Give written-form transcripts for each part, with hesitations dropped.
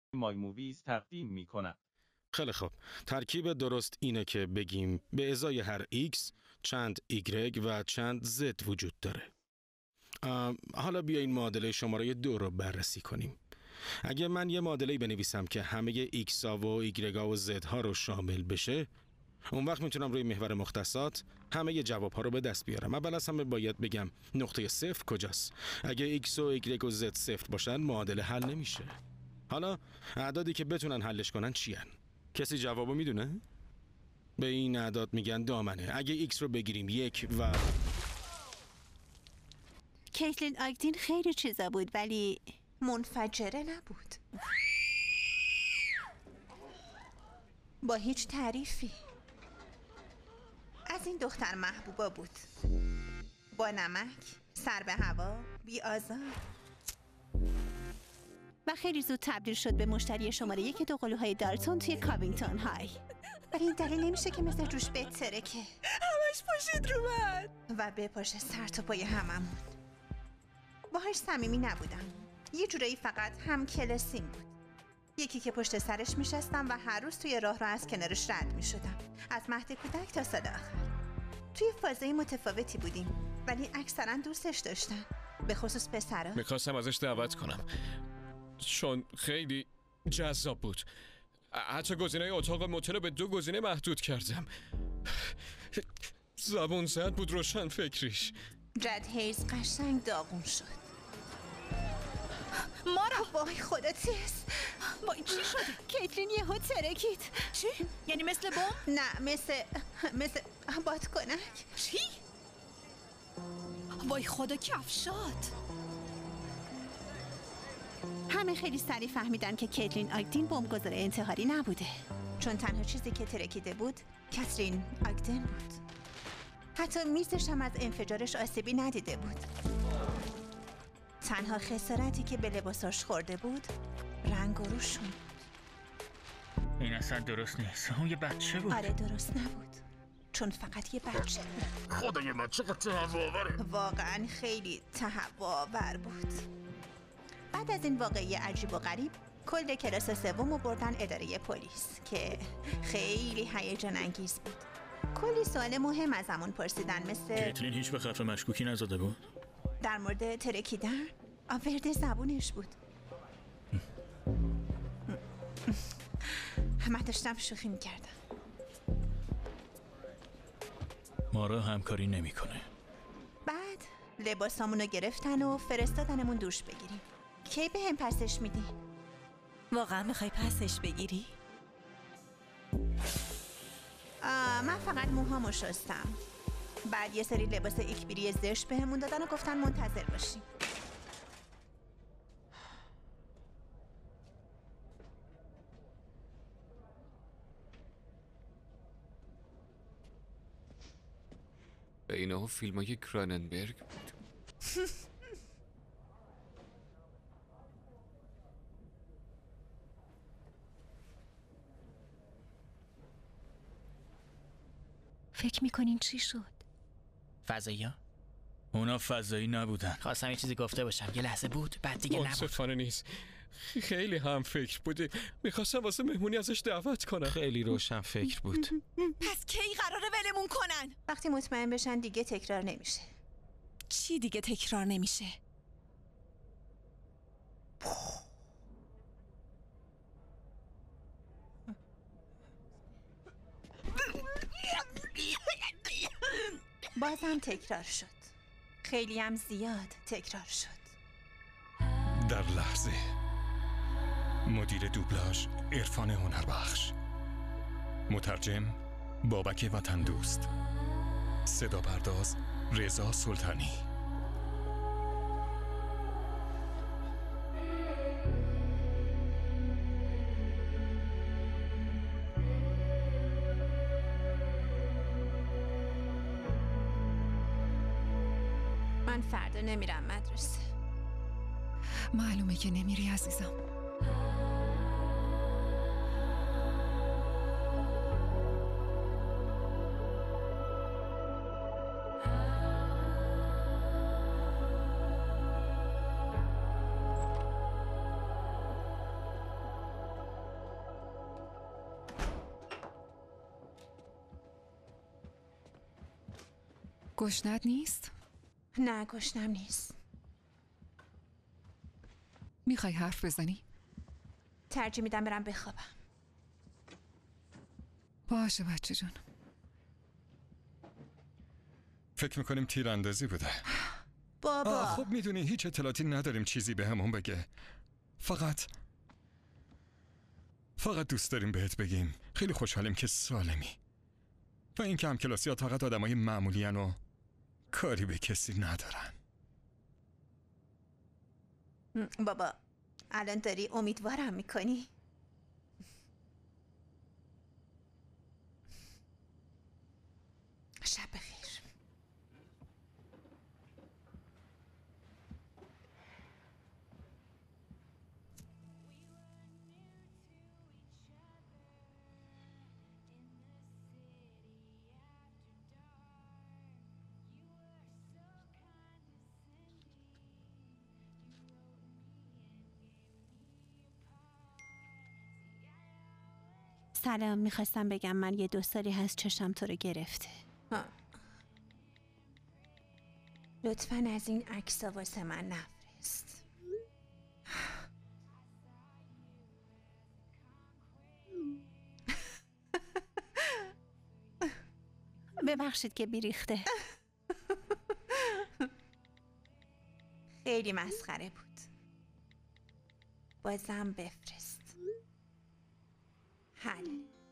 مای موویز تقدیم می‌کند. خیلی خوب. ترکیب درست اینه که بگیم به ازای هر X چند Y و چند Z وجود داره. حالا بیاین معادله شماره 2 رو بررسی کنیم. اگه من یه معادله‌ای بنویسم که همه X ها و Y ها و Z ها رو شامل بشه، اون وقت میتونم روی محور مختصات همه جواب ها رو به دست بیارم. اول از همه باید بگم نقطه صفر کجاست. اگه X و Y و Z صفر باشن معادله حل نمیشه. حالا اعدادی که بتونن حلش کنن چی هن؟ کسی جوابو میدونه؟ به این اعداد میگن دامنه. اگه X رو بگیریم 1 و کیتلین آگدین خیلی چیزا بود ولی منفجره نبود. با هیچ تعریفی. از این دختر محبوبا بود. با نمک، سر به هوا، بی آزار. و خیلی زود تبدیل شد به مشتری شماره 1 دوقلوهای دالتون توی کاوینگتون های. ولی این دلیل نمیشه که مثل جوش بهتره که همش پاشید رو من و بپاشه سر تا پای هممون. باهاش صمیمی نبودم. یه جورایی فقط هم کلاسیم بود. یکی که پشت سرش میشستم و هر روز توی راه از کنارش رد میشدم. از مهد کودک تا سال آخر. توی فازه متفاوتی بودیم ولی اکثرا دوستش داشتن. به خصوص پسرا. میخواستم ازش دعوت کنم چون خیلی جذاب بود. حتی گزینه اتاق متل رو به 2 گزینه محدود کردم. زبون زد بود روشن فکریش. رد هیز قشنگ داغون شد. مارا وای خدا تیز. وای چی شده؟ کیتلین یهو ترکید. چی؟ یعنی مثل بمب؟ نه مثل بادکنک. چی؟ وای خدا کفشات. همه خیلی سریع فهمیدن که کیتلین آگدین بمبگذار انتحاری نبوده، چون تنها چیزی که ترکیده بود کاترین آگدن بود. حتی میزش هم از انفجارش آسیبی ندیده بود. تنها خسارتی که به لباساش خورده بود رنگ و روشون بود. این اصلا درست نیست. اون یه بچه بود. آره درست نبود، چون فقط یه بچه بود. خدای من چقدر تهوع‌آوره. واقعا خیلی تهوع‌آور بود. بعد از این واقعه عجیب و غریب کل کلاس سوم رو بردن اداره پلیس که خیلی هیجان انگیز بود. کلی سوال مهم از همون پرسیدن مثل کیتلین هیچ به خرف مشکوکی نزده بود؟ در مورد ترکیدن آورده زبونش بود. من داشتم شوخی میکردم. مارا همکاری نمیکنه. بعد لباسامونو گرفتن و فرستادنمون دوش بگیریم. کی به هم پسش میدی؟ واقعا میخوای پسش بگیری؟ من فقط موهامو شستم. بعد یه سری لباس اکبیری زشت بهمون دادن و گفتن منتظر باشیم. به اینا فیلمای کراننبرگ بود. فکر میکنین چی شد؟ فضایی ها؟ اونا فضایی نبودن. خواستم یه چیزی گفته باشم. یه لحظه بود بعد دیگه نبود. منصفانه نیست. خیلی هم فکر بودی. میخواستم واسه مهمونی ازش دعوت کنم. خیلی روشن فکر بود. پس کی قراره ولمون کنن؟ وقتی مطمئن بشن دیگه تکرار نمیشه. چی دیگه تکرار نمیشه؟ بازم تکرار شد. خیلی هم زیاد تکرار شد. در لحظه مدیر دوبلاژ عرفان هنربخش، مترجم بابک وطن دوست، صدا پرداز رضا سلطانی. من فردا نمیرم مدرسه. معلومه که نمیری عزیزم. گشنت نیست؟ نه گشنم نیست. میخوای حرف بزنی؟ ترجیح میدم برم بخوابم. باشه بچه جون. فکر میکنیم تیراندازی بوده. بابا خب میدونی هیچ اطلاعاتی نداریم چیزی به همون بگه. فقط دوست داریم بهت بگیم خیلی خوشحالیم که سالمی و اینکه همکلاسیات فقط آدمای معمولی ان و کاری به کسی ندارن. بابا الان داری امیدوارم میکنی؟ شب بخیر. سلام، میخواستم بگم من یه 2 سالی هست چشم تو رو گرفته. لطفاً از این عکس‌ها واسه من نفرست. ببخشید که بیریخته. خیلی مسخره بود. بازم بفرست. حل.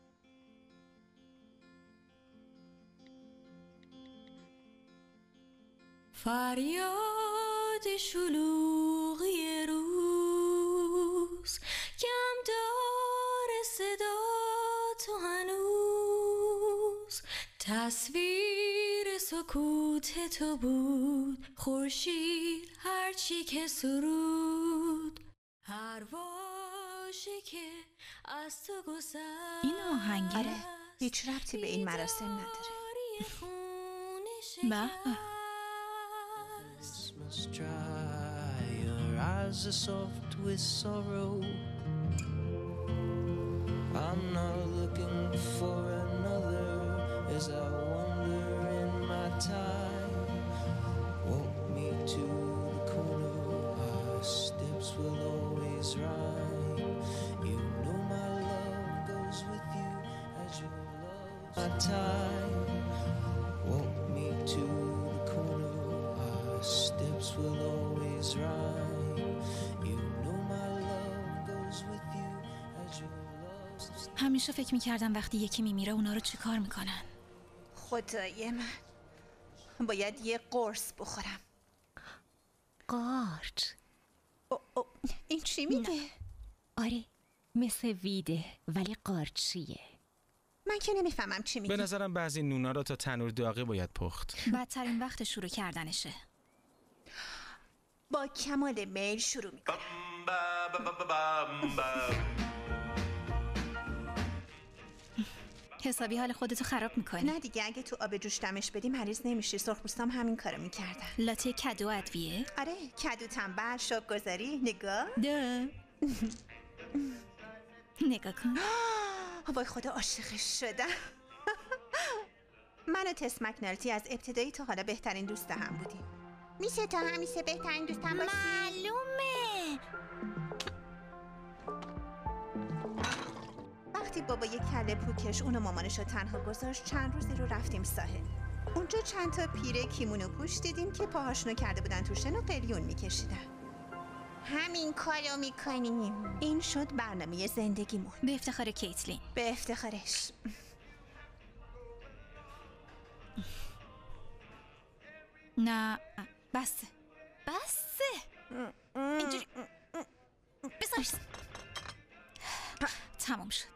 فریاد شلوغی روز کم داره صدا تو هنوز، تصویر سکوت تو بود خورشید هرچی که سرود، هر واژه که از تو گذشت. این آهنگه؟ آره، هیچ ربطی به این مراسم نداره. Dry, your eyes are soft with sorrow. I'm not looking for another as I wander in my time. Walk me to the corner, our steps will always rhyme. You know my love goes with you as your love my time. Walk me to the corner, our steps will always rhyme. You know my love goes with you as your love. همیشه فکر میکردم وقتی یکی میمیره اونا رو چی کار میکنن. خدای من، باید یه قرص بخورم. قارچ. این چی میگه؟ آره، مثل ویده ولی قارچیه. من که نمیفهمم چی میگه. به نظرم بعضی نونا رو تا تنور داغی باید پخت. بدترین وقت شروع کردنشه. با کمال میل شروع میکنم. حسابی حال خودتو خراب میکنی. نه دیگه، اگه تو آب جوش دمش بدی مریض نمیشی. سرخپوستام همین کارو میکردن. لاته کدو ادویه؟ آره، کدو تنبل، شوک گذاری، نگاه. نگاه کن. وای خدا، عاشقش شدم. من و تس مکنالتی از ابتدایی تا حالا بهترین دوست هم بودیم. میشه تا همیشه بهترین دوستم باشی؟ معلومه. وقتی بابا یه کله پوکش اونو مامانشو تنها گذاشت، چند روزی رو رفتیم ساحل. اونجا چند تا پیره کیمونو پوش دیدیم که پاهاشونو کرده بودن تو شن و قلیون میکشیدن. همین کارو میکنیم. این شد برنامه زندگیمون. به افتخار کیتلین. به افتخارش. نه بسه. اینجوری بذارش. تموم شد.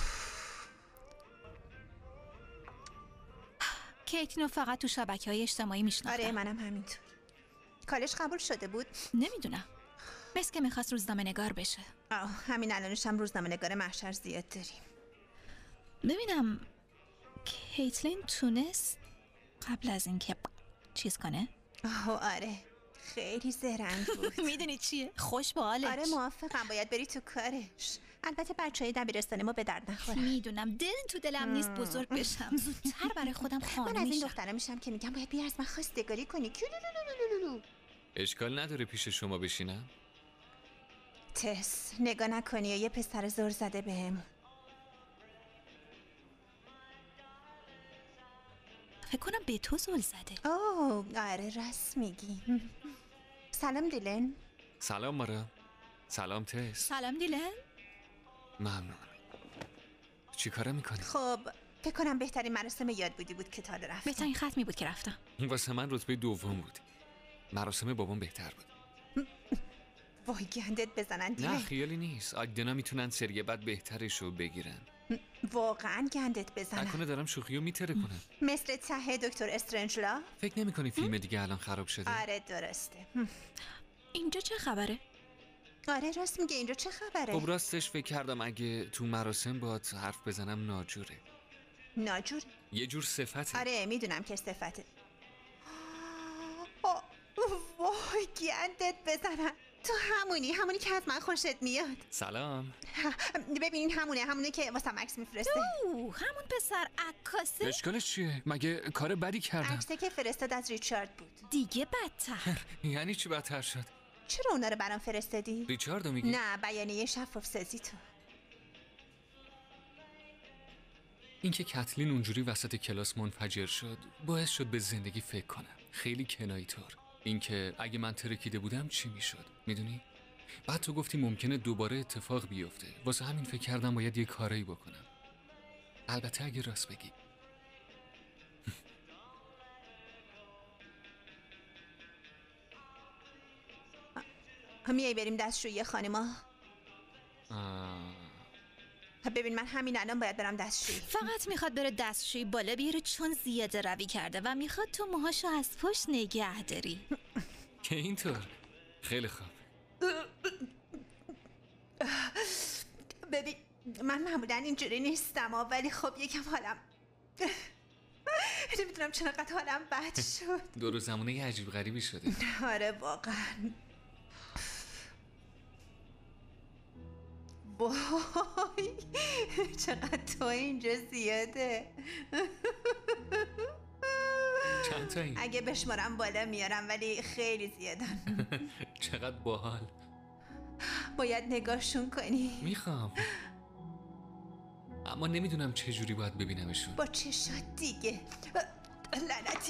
کیتلینو فقط تو شبکه‌های اجتماعی میشناختم. آره، منم همینطور. کالج قبول شده بود؟ نمیدونم. بس که میخواست روزنامه نگار بشه. همین الانش هم روزنامه نگار محشر زیاد داریم. ببینم کیتلین تونست قبل از اینکه چیز کنه؟ آره، خیلی زرنگ بود. میدونی چیه؟ خوش به حالش. آره موافقم، باید بری تو کارش. البته بچهای دبیرستان ما به درد نخوره. میدونم تو دلم نیست بزرگ بشم. زودتر برای خودم خانم من از این میشم. دخترم میشم که میگم باید بیا از من خواستگاری کنی. کیولولولولولولو. اشکال نداره پیش شما بشینم؟ تس نگاه نکنی یه پسر زور زده بهم. فکر کنم به تو زل زده. اوه آره راست میگی. سلام دیلن. سلام مارا. سلام تس. سلام دیلن. ممنون. چی کاره میکنی؟ خب فکر کنم بهترین مراسم یاد بود که تا حالا رفتم. بهترین ختمی بود که رفتم. واسه من رتبه دوم بود. مراسم بابام بهتر بود. وای گندت بزنن دیلن. نه خیالی نیست. اگدنا میتونن سری بعد بهترشو بگیرن. واقعا گندت بزنن. نکنه دارم شوخیو میتره کنم. مثل ته دکتر استرنجلا. فکر نمیکنی فیلم دیگه الان خراب شده؟ آره درسته. اینجا چه خبره؟ آره راست میگه اینجا چه خبره؟ خب راستش فکر کردم اگه تو مراسم باهات حرف بزنم ناجوره. ناجور؟ یه جور صفته. آره میدونم که صفته. وای گندت بزنن. تو همونی که از من خوشت میاد. سلام. ببینین همونه که واسه عکس میفرسته. همون پسر عکاسه. اشکالش چیه؟ مگه کار بدی کردم؟ عکسی که فرستاد از ریچارد بود. دیگه بدتر. یعنی چی بدتر شد؟ چرا اونا رو برام فرستادی؟ ریچاردو میگی؟ نه بیانیه شفاف سازی تو. اینکه کتلین اونجوری وسط کلاس منفجر شد باعث شد به زندگی فکر کنم. خیلی کنایی طور. اینکه اگه من ترکیده بودم چی میشد؟ میدونی؟ بعد تو گفتی ممکنه دوباره اتفاق بیفته. واسه همین فکر کردم باید یه کاری بکنم. البته اگه راست بگی. میای بریم دستشویی خانما؟ ببین من همین الان باید برم دستشویی. فقط میخواد بره دستشویی بالا بیاره چون زیاده روی کرده و میخواد تو موهاشو از پشت نگه داری. که اینطور؟ خیلی خوب. ببین من معمولا اینجوری نیستم ولی خب یکم حالم نمیدونم چقدر حالم بد شد. دور زمونه یه عجیب غریبی شده. آره واقعا. وای چقدر تو اینجا زیاده. چند تا این؟ اگه بشمارم بالا میارم ولی خیلی زیادن. چقدر باحال. باید نگاهشون کنی. میخوام اما نمیدونم چه جوری باید ببینمشون. با چشات دیگه. لعنتی.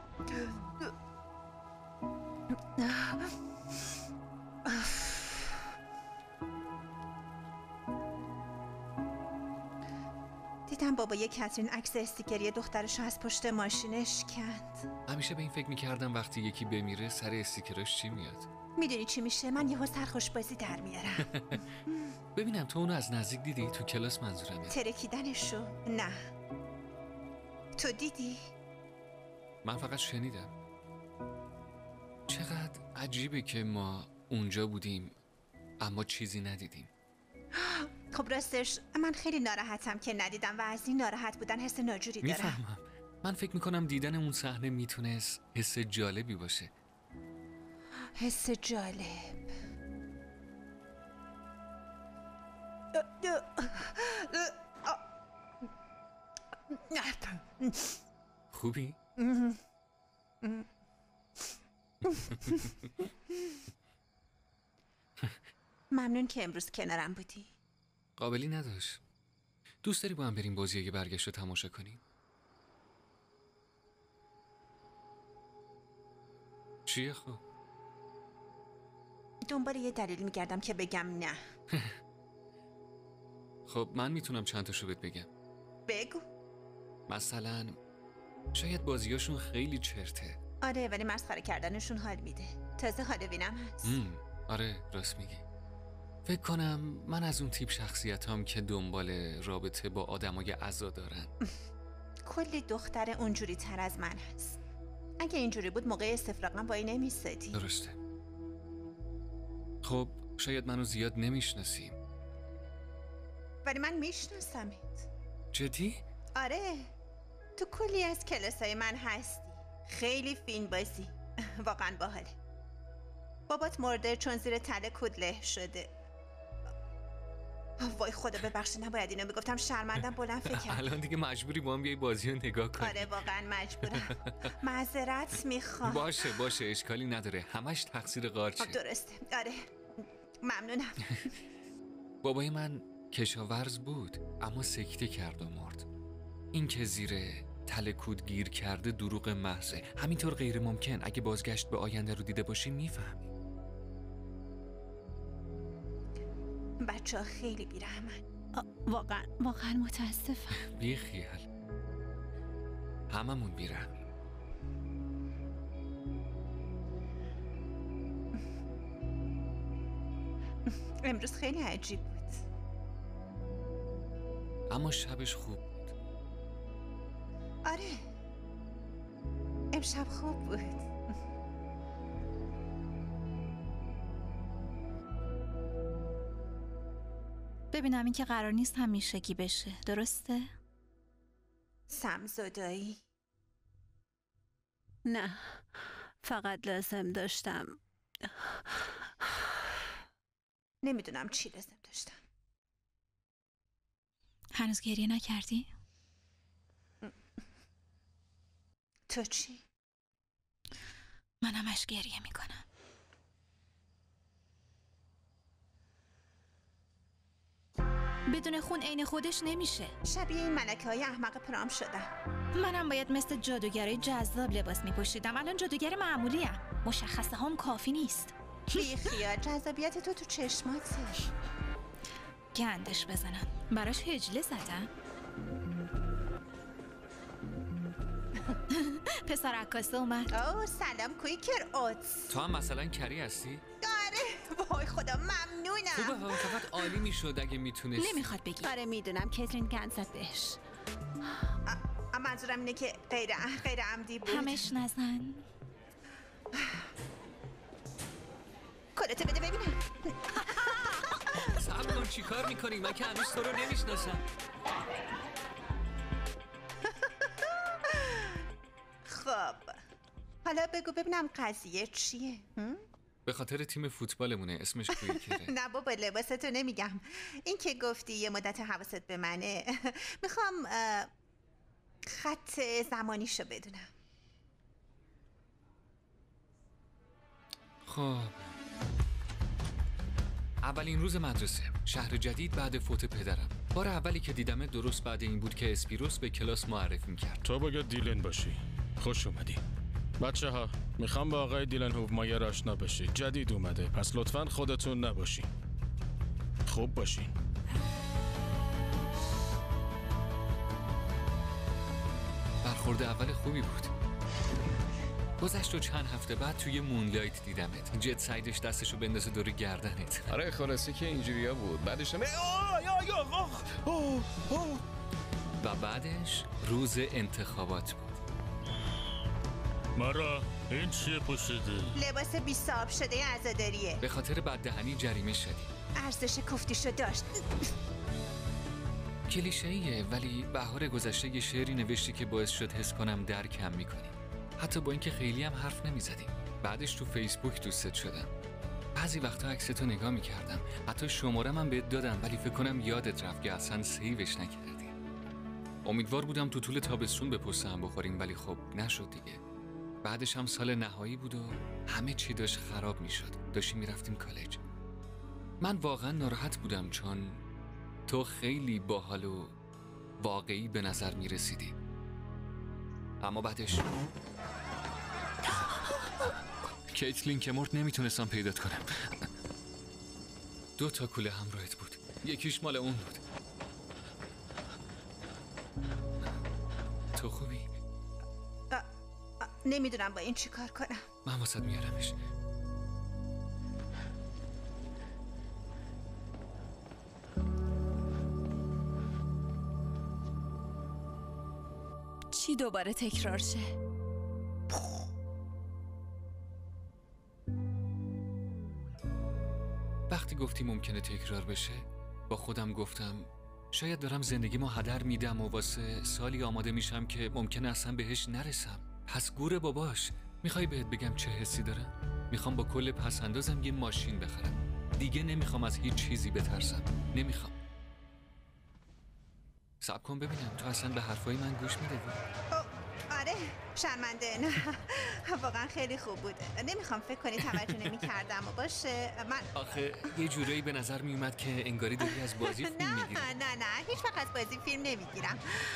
دیدم بابای کترین عکس استیکری دخترشو از پشت ماشینش کند. همیشه به این فکر میکردم وقتی یکی بمیره سر استیکرش چی میاد. میدونی چی میشه؟ من یهو سرخوشبازی در میارم. ببینم تو اونو از نزدیک دیدی؟ تو کلاس منظورمه. ترکیدنشو؟ نه. تو دیدی؟ من فقط شنیدم. چقدر عجیبه که ما اونجا بودیم اما چیزی ندیدیم. خب راستش من خیلی ناراحتم که ندیدم و از این ناراحت بودن حس ناجوری دارم. میفهمم. من فکر میکنم دیدن اون صحنه میتونست حس جالبی باشه. حس جالب. خوبی؟ ممنون که امروز کنارم بودی. قابلی نداشت. دوست داری با هم بریم بازی اگه برگشت رو تماشا کنیم؟ چیه خب؟ دنبال یه دلیل میگردم که بگم نه. خب من میتونم چند تاشو بهت بگم. بگو. مثلا شاید بازیاشون خیلی چرته. آره ولی مسخره کردنشون حال میده. تازه هالوینم هست. آره راست میگی. فکر کنم من از اون تیپ شخصیتام که دنبال رابطه با آدمای عزا دارن. کلی دختر اونجوری تر از من هست. اگه اینجوری بود موقع استفراغم با این نمیستدی. درسته. خب شاید منو زیاد نمیشناسیم ولی من میشناسمت. جدی؟ آره تو کلی از کلاسای من هستی. خیلی فین بازی. واقعا باحاله. بابات مرده چون زیر تله کودله شده. وای خدا ببخشید، نباید اینو میگفتم. شرمندم. بلند فکر کردم. الان دیگه مجبوری با هم بیای بازی رو نگاه کنی. آره واقعا مجبورم. معذرت میخوام. باشه اشکالی نداره. همش تقصیر قارچه. درسته. آره ممنونم. بابای من کشاورز بود اما سکته کرد و مرد. این که زیر تله کود گیر کرده دروغ محضه. همینطور غیر ممکن. اگه بازگشت به آینده رو دیده باشی میفهمی. بچه ها خیلی بیرحمن. واقعا متاسفم. بی خیال. هممون بیرحمیم. امروز خیلی عجیب بود. اما شبش خوب بود. آره امشب خوب بود. ببینم این که قرار نیست همیشگی بشه، درسته؟ سمزدایی؟ نه، فقط لازم داشتم. نمیدونم چی لازم داشتم. هنوز گریه نکردی؟ تو چی؟ من همش گریه میکنم. بدون خون عین خودش نمیشه. شبیه این ملکه های احمق پرام شدم. منم باید مثل جادوگرای جذاب لباس میپوشیدم. الان جادوگر معمولی ام. مشخصه هم کافی نیست. بی خیال، جذابیت تو چشماته. گندش بزنم. براش هجله زدم. پسر عکاسه اومد. اوه سلام کویکر اوتس. تو هم مثلا کری هستی؟ آره وای خدا ممنونم. خوبه فقط عالی میشد اگه میتونست. نمیخواد بگی. آره میدونم کترین گند زد بهش. منظورم اینه که غیر عمدی بود. همش نزن. کلتو بده ببینم. صبر کن چی کار میکنی؟ من که هنوز تو رو نمیشناسم. خب حالا بگو ببینم قضیه چیه؟ به خاطر تیم فوتبالمونه، اسمش کویکره. نه بابا لباستو نمیگم. این که گفتی یه مدت حواست به منه. میخوام خط زمانیشو بدونم. خب اولین روز مدرسه، شهر جدید بعد فوت پدرم. بار اولی که دیدمه درست بعد این بود که اسپیروس به کلاس معرفی کرد. تو باید دیلن باشی. خوش اومدی. بچه ها میخوام با آقای دیلن هوفمایر آشنا بشی. جدید اومده، پس لطفاً خودتون نباشین. خوب باشین. برخورد اول خوبی بود. گذشت و چند هفته بعد توی مونلایت دیدمت. جت سایدش دستشو بندازه دور گردنت. آره خلاصی که اینجوریا بود. بعدش و بعدش روز انتخابات بود. مارا این چیه پوشیدی؟ لباس بی صاحب شده عزاداریه. به خاطر بددهنی جریمه شدی. ارزش کفتیشو داشت. کلیشه‌ایه ولی بهار گذشته یه شعری نوشتی که باعث شد حس کنم درکم میکنی. حتی با اینکه خیلی هم حرف نمیزدیم. بعدش تو فیسبوک دوستت شدم. بعضی وقتا عکستو نگاه میکردم. حتی شماره‌م هم بهت دادم ولی فکر کنم یادت رفت که اصلا سیوش نکردی. امیدوار بودم تو طول تابستون به پست هم بخوریم ولی خب نشد دیگه. بعدش هم سال نهایی بود و همه چی داشت خراب میشد. داشتیم میرفتیم کالج. من واقعا ناراحت بودم چون تو خیلی باحال و واقعی به نظر میرسیدی. اما بعدش کیتلین که مرد نمیتونستم پیدات کنم. 2 کوله همراهت بود. یکیش مال اون بود. تو خوبی؟ نمیدونم با این چی کار کنم. من واسد میارمش. چی دوباره تکرار شه؟ وقتی گفتی ممکنه تکرار بشه با خودم گفتم شاید دارم زندگیمو هدر میدم و واسه سالی آماده میشم که ممکنه اصلا بهش نرسم. پس گوره باباش. میخوای بهت بگم چه حسی دارم؟ میخوام با کل پس اندازم یه ماشین بخرم. دیگه نمیخوام از هیچ چیزی بترسم. نمیخوام. صبر کن ببینم تو اصلا به حرفای من گوش میدادی؟ آره شرمنده. نه واقعا خیلی خوب بود. نمیخوام فکر کنی توجه نمی‌کردم و باشه. من آخه یه جورایی به نظر میومد که انگاری داری از بازی فیلم میگیری. نه هیچ وقت از بازی فیلم نمیگیرم.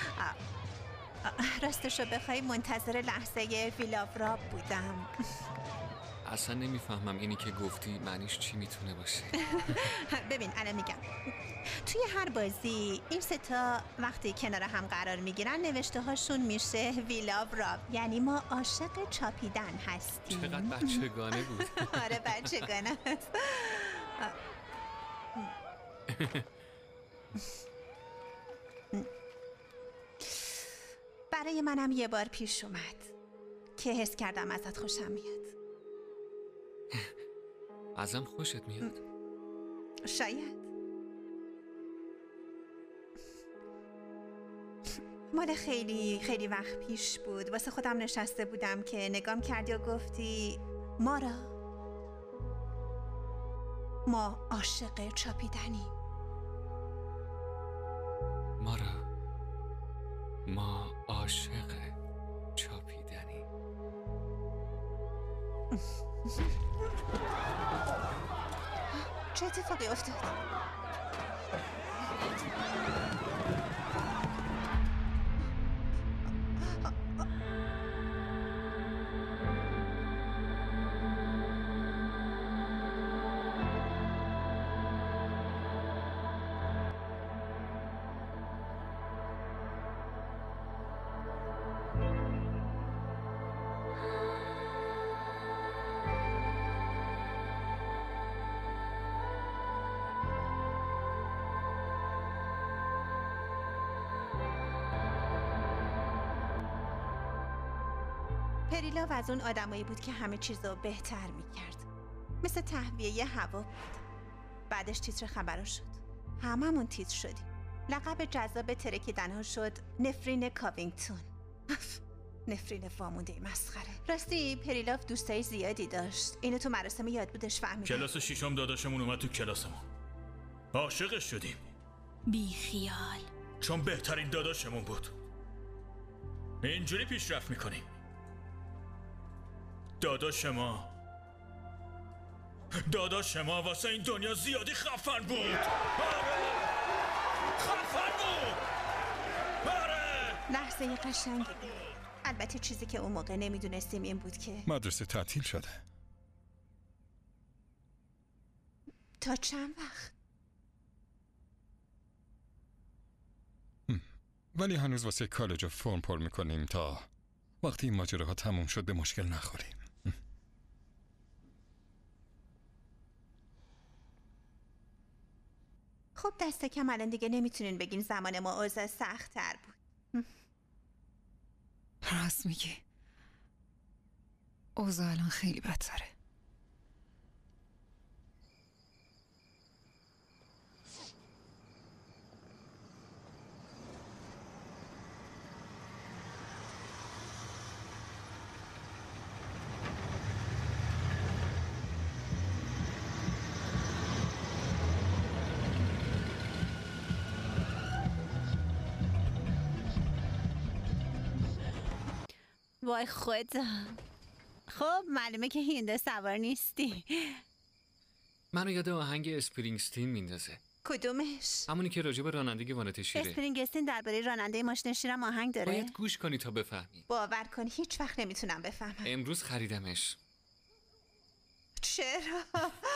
راستشو بخوای منتظر لحظه ویلاوراب بودم. اصلا نمیفهمم اینی که گفتی معنیش چی میتونه باشه. ببین الان میگم. توی هر بازی این ستا وقتی کنار هم قرار میگیرن نوشته هاشون میشه ویلاوراب، یعنی ما عاشق چاپیدن هستیم. چقدر بچگانه بود. آره بچگانه هست. برای منم یه بار پیش اومد که حس کردم ازت خوشم میاد. ازم خوشت میاد؟ شاید. مال خیلی وقت پیش بود. واسه خودم نشسته بودم که نگام کردی و گفتی مارا ما عاشق چاپیدنیم. مارا ما عاشق چاپیدنیم. چه اتفاقی افتاد؟ پریلاو از اون آدمایی بود که همه چیز رو بهتر میکرد. مثل تهویه هوا بود. بعدش تیتر خبرها شد. هممون تیتر شدیم. لقب جذاب ترکیدنها شد نفرین کاوینگتون. نفرین وامونده مسخره. راستی پریلاو دوستای زیادی داشت. اینو تو مراسم یاد بودش فهمیدم. کلاس ششم داداشمون اومد تو کلاسمون. عاشقش شدیم. بی خیال. چون بهترین داداشمون بود. اینجوری پیشرفت میکنیم. داداش ما واسه این دنیا زیادی خفن بود. آره خفن بود. آره لحظه قشنگی بود. البته چیزی که اون موقع نمیدونستیم این بود که مدرسه تعطیل شده. تا چند وقت؟ ولی هنوز واسه کالج فرم پر میکنیم تا وقتی این ماجراها تموم شد به مشکل نخوریم. خب دست کم الان دیگه نمیتونین بگین زمان ما اوضاع سخت تر بود. راست میگی. اوضاع الان خیلی بدتره. وای خدا. خب معلومه که هینده سوار نیستی. منو یاد آهنگ اسپرینگستین میندازه. کدومش؟ همونی که راجع به رانندگی وانت شیره. اسپرینگستین درباره راننده ماشین شیرم آهنگ داره. باید گوش کنی تا بفهمی. باور کن هیچ وقت نمیتونم بفهمم. امروز خریدمش. چرا؟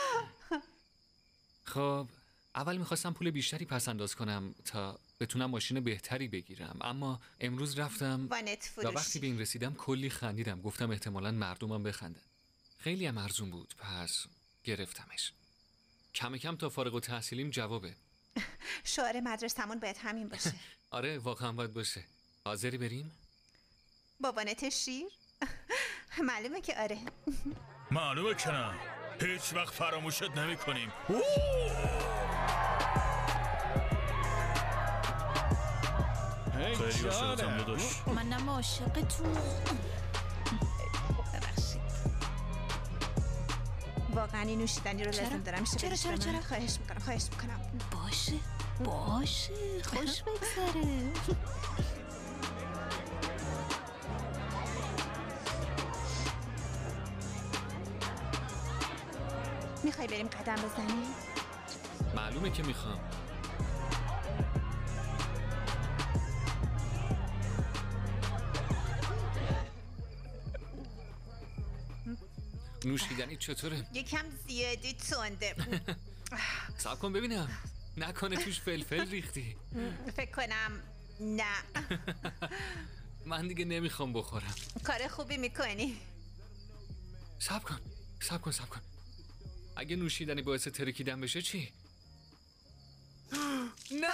خب اول میخواستم پول بیشتری پس انداز کنم تا بتونم ماشین بهتری بگیرم، اما امروز رفتم و وقتی به این رسیدم کلی خندیدم. گفتم احتمالاً مردمم بخندن. خیلی هم ارزون بود پس گرفتمش. کم کم تا فارغ التحصیلیم جوابه. شعار مدرسمون باید همین باشه. آره واقعا باید باشه. حاضری بریم؟ با وانت شیر؟ معلومه که آره. معلومه که نه. هیچ وقت فراموشت نمی کنیم. خیلی عاشقتم داداش. منم عاشق تو. ببخشید. واقعا این نوشیدنی رو لازم دارم. چرا؟ خواهش میکنم. باشه باشه خوش بگذره. میخوای بریم قدم بزنیم؟ معلومه که میخوام. نوشیدنی چطوره؟ یکم زیادی تنده. صبر کن ببینم، نکنه توش فلفل ریختی. فکر کنم نه. من دیگه نمیخوام بخورم. کار خوبی میکنی. صبر کن. اگه نوشیدنی باعث ترکیدن بشه چی؟ نه!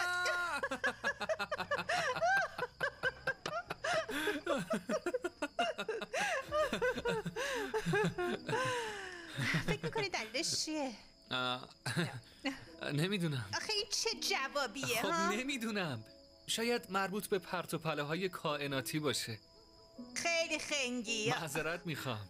فکر میکنی دلیلش چیه؟ نمیدونم. آخه این چه جوابیه خب ها؟ نمیدونم. شاید مربوط به پرت و پله های کائناتی باشه. خیلی خنگی. معذرت میخوام.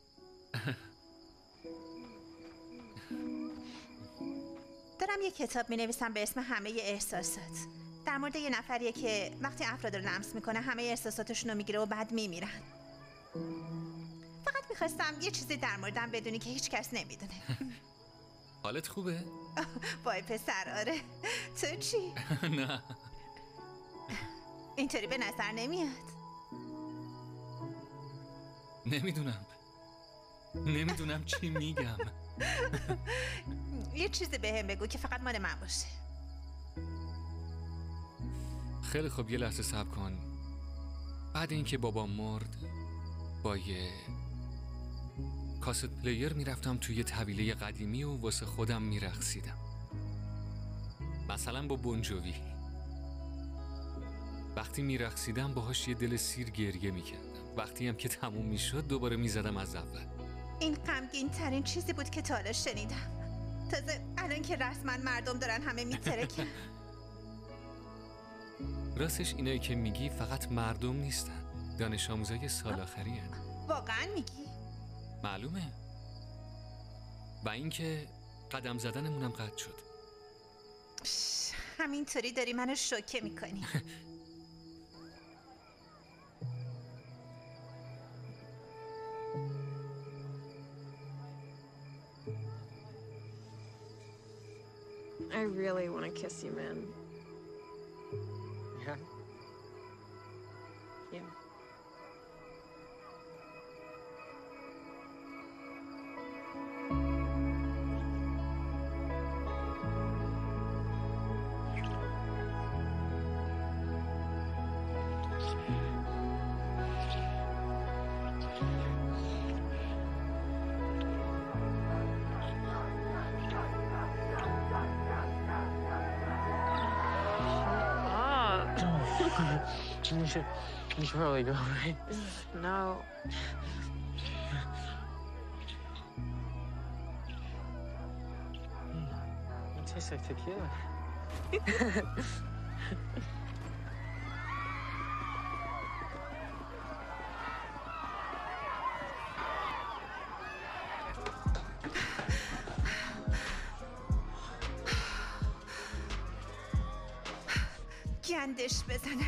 دارم یه کتاب می نویسم به اسم همه احساسات. در مورد یه نفریه که وقتی افراد رو لمس میکنه همه احساساتشون رو میگیره و بعد میمیرن. فقط میخواستم یه چیزی در موردم بدونی که هیچ کس نمیدونه. حالت خوبه؟ وای پسر آره. تو چی؟ نه. اینطوری به نظر نمیاد. نمیدونم چی میگم. یه چیزی بهم بگو که فقط مال من باشه. خیلی خوب یه لحظه صبر کن. بعد اینکه بابا مرد با یه کاست پلیر میرفتم توی طویله قدیمی و واسه خودم میرقصیدم. مثلا با بونجوی. وقتی میرقصیدم باهاش یه دل سیر گریه میکردم. وقتی هم که تموم میشد دوباره میزدم از اول. این غمگین ترین چیزی بود که تا حالا شنیدم. تازه الان که رسما مردم دارن همه میترکن. راستش اینایی که میگی فقط مردم نیستن، دانش آموزای سال آخری هن. واقعا میگی؟ معلومه. و اینکه قدم زدنمونم قطع شد. همینطوری داری منو شوکه میکنی. I really want to kiss you, man. Yeah. Yeah. You should probably go, right? No. It tastes like tequila. گندش بزنن.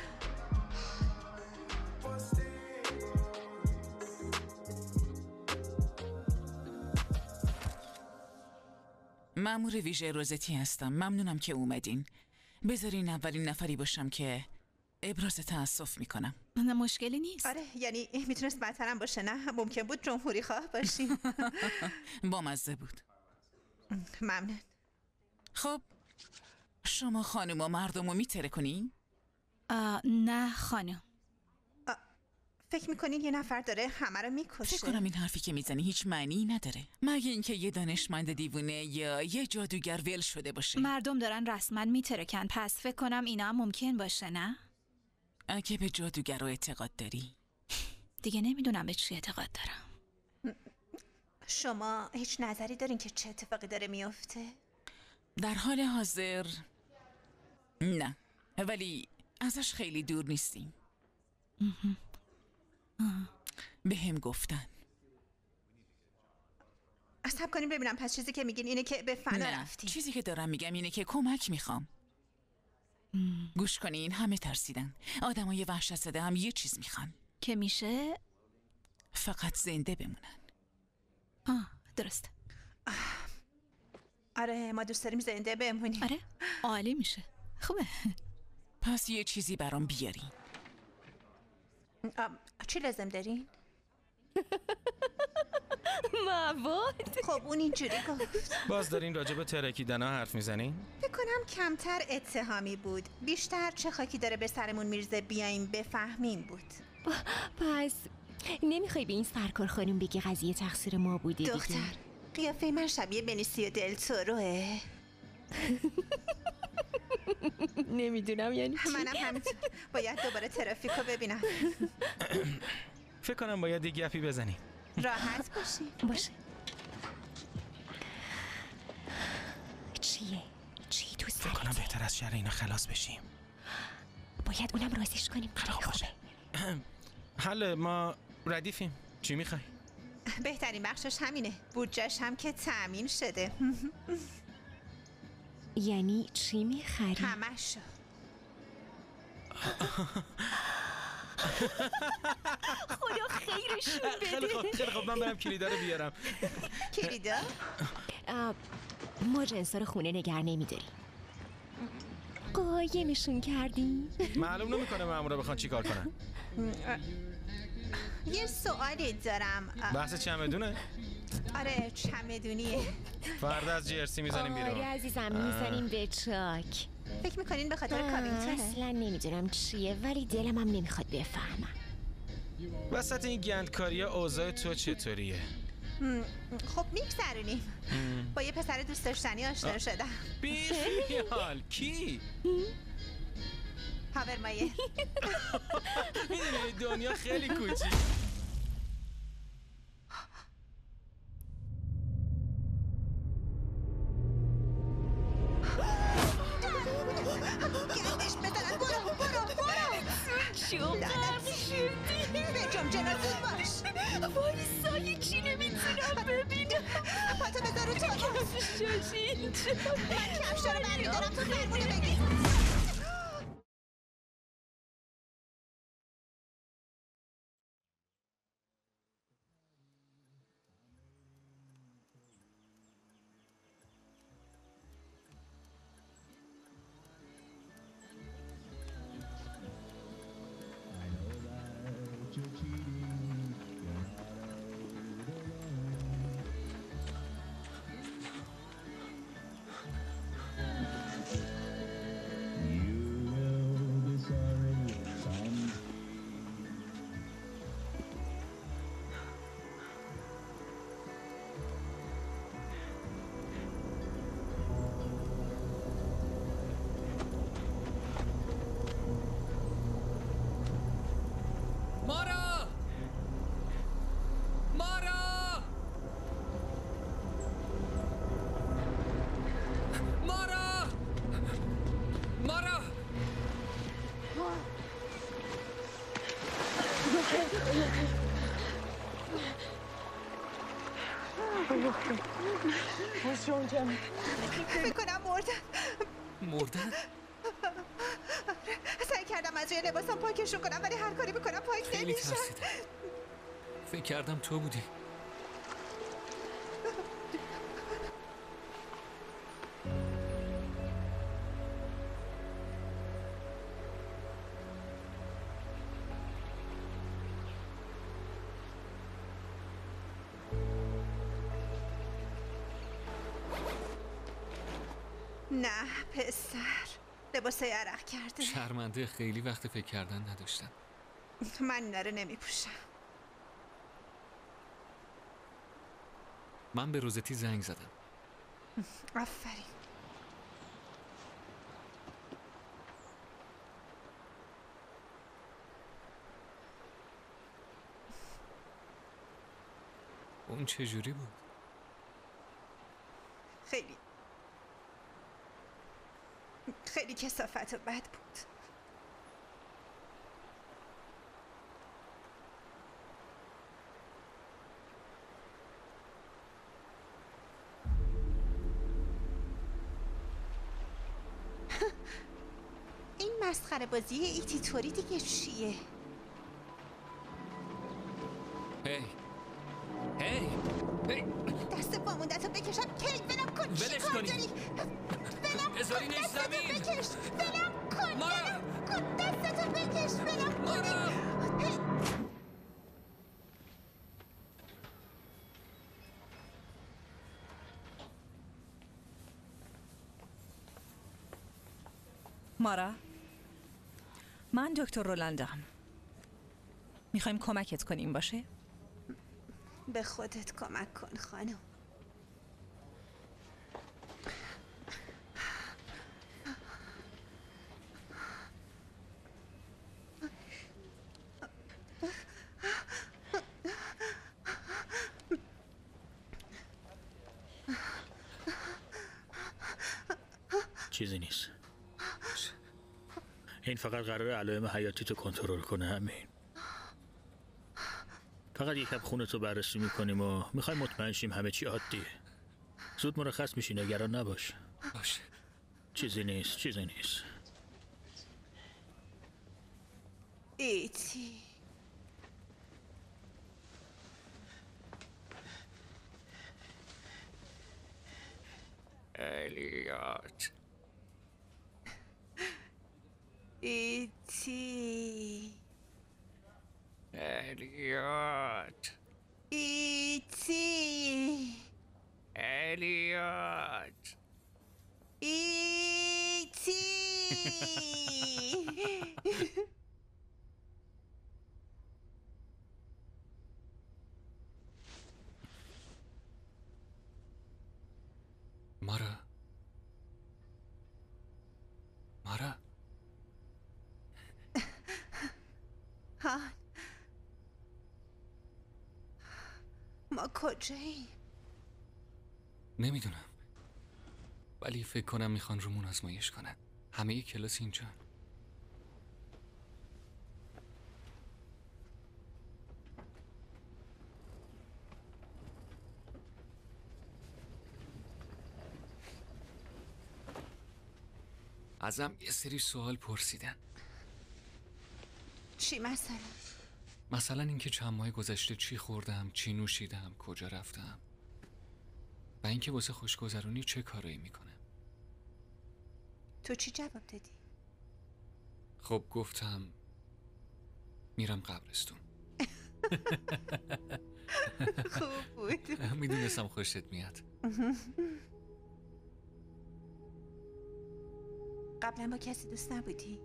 مأمور ویژه روزتی هستم. ممنونم که اومدین. بذارین اولین نفری باشم که ابراز تأسف میکنم. نه مشکلی نیست. آره یعنی میتونست بدترم باشه نه؟ ممکن بود جمهوری خواه باشیم. بامزه بود. ممنون. خب شما خانم و مردم رو میتره کنین؟ نه خانم. فکر میکنین یه نفر داره همه رو میکشه؟ فکر کنم این حرفی که میزنی هیچ معنی نداره، مگه اینکه یه دانشمند دیوونه یا یه جادوگر ول شده باشه. مردم دارن رسما میترکن، پس فکر کنم اینا هم ممکن باشه نه؟ اگه به جادوگر رو اعتقاد داری؟ دیگه نمیدونم به چی اعتقاد دارم. شما هیچ نظری دارین که چه اتفاقی داره میفته؟ در حال حاضر نه، ولی ازش خیلی دور نیستیم. به هم گفتن. عصب کنیم ببینم. پس چیزی که میگین اینه که به فنا نه، رفتیم. چیزی که دارم میگم اینه که کمک میخوام. گوش کنین، همه ترسیدن. آدمای وحشت زده هم یه چیز میخوان که میشه فقط زنده بمونن. درست. آره ما دوست داریم زنده بمونیم. آره عالی میشه. خوبه. پس یه چیزی برام بیارین. چی لازم دارین؟ مواد. خب اون اینجوری گفت. باز دارین راجع به ترکیدن ها حرف میزنین؟ فکر کنم کمتر اتهامی بود، بیشتر چه خاکی داره به سرمون میرزه بیایم بفهمیم بود. پس نمیخوای به این سرکار خانم بگی قضیه تقصیر ما بوده دیگه؟ دختر قیافه من شبیه بنیسیو دل توروه. نمیدونم یعنی چی؟ منم همینطور. باید دوباره ترافیکو ببینم. فکر کنم باید یه گپی بزنیم. راحت باشی. باشه. چیه؟ چی تو فکر کنم بهتر از شر اینا خلاص بشیم. باید اونم راضیش کنیم. خب باشه. حالا ما ردیفیم. چی میخوای؟ بهترین بخشش همینه. بودجه‌ش هم که تأمین شده. یعنی چی میخری؟ همشو. خدا خیرشون بده. خیلی خوب من برم کلیدا رو بیارم. کلیدا؟ ما جنسا رو خونه نگر نمیداریم. قایمشون کردیم. معلوم نمیکنه مامورا بخوان چیکار کنن. یه سوالی دارم. بحث چمدونه؟ آره چمدونیه. فردا از جرسی میزنیم بیرون. آره عزیزم میزنیم به چاک. فکر میکنین به خاطر کاوینگتونه؟ اصلا نمیدونم چیه ولی دلم هم نمیخواد بفهمم. وسط این گندکاری اوضاع تو چطوریه؟ خب میگذرونیم. با یه پسر دوست داشتنی آشنا شدم. بیخیال. کی؟ هاورمایه. میدونی دنیا خیلی کوچیک. گردش بزنن. برو چقدر شدی به جام جنازه باش. وایسا یکی نمیتونم ببینم. پاتو بذار رو تو. کفشش اینجا. من کفشا رو برمیدارم تو فرمونو بگیر. فکر کنم مردن؟ سعی کردم از روی لباسم پاکشون کنم ولی هر کاری بکنم پاک خیلی نمیشه. ترسیدم. فکر کردم تو بودی. نه پسر لباسای عرق کرده. شرمنده، خیلی وقت فکر کردن نداشتم. من اینا رو نمی پوشم. من به روزتی زنگ زدم. آفرین. اون چجوری بود؟ خیلی کثافت و بد بود. مسخره بازی ایتیتوری دیگه چیه؟ هی دست باموندتو بکشم کیت ولم کن. چی کار داری؟ بذاری نیش زمین. بکش ولم کن. مارا کن دستتو بکش ولم کن. مارا مارا، من دکتر رولندم. میخوایم کمکت کنیم باشه؟ به خودت کمک کن خانم. چیزی نیست. این فقط قراره علائم حیاتی تو کنترل کنه، همین. فقط یکم خونتو بررسی میکنیم و میخوایم مطمئن شیم همه چی عادیه. زود مرخص میشی، نگران نباش. باشه. چیزی نیست. ایتی الیوت ایتی الیوت ایتی الیوت ایتی مارا هان ما کجاییم؟ نمیدونم، ولی فکر کنم میخوان رومون آزمایش کنن. همه کلاس اینجا. ازم یه سری سوال پرسیدن. چی مثلا؟ مثلا اینکه چند ماه گذشته چی خوردم، چی نوشیدم، کجا رفتم و اینکه واسه خوشگذرونی چه کارایی میکنم. تو چی جواب دادی؟ خب گفتم میرم قبرستون. خوب بود. میدونستم خوشت میاد. قبلا با کسی دوست نبودی؟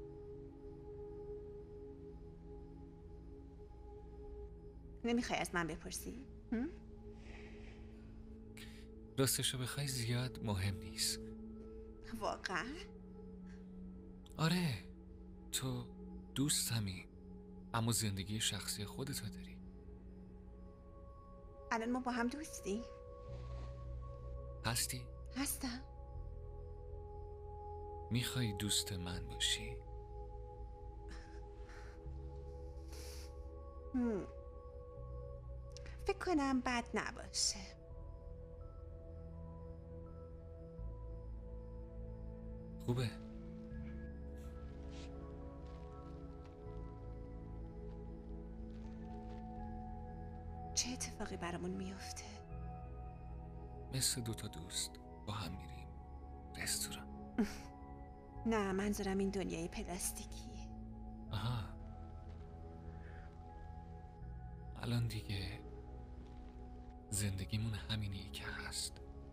نمیخوای از من بپرسی؟ راستشو بخوای زیاد مهم نیست. واقعا؟ آره، تو دوستمی، اما زندگی شخصی خودتو داری. الان ما با هم دوستی؟ هستی؟ هستم. میخوای دوست من باشی؟ فکر کنم بد نباشه. خوبه. چه اتفاقی برامون میفته؟ مثل دوتا دوست با هم میریم رستوران. نه، منظورم این دنیای پلاستیکیه. آها، الان دیگه زندگیمون همینی که هست.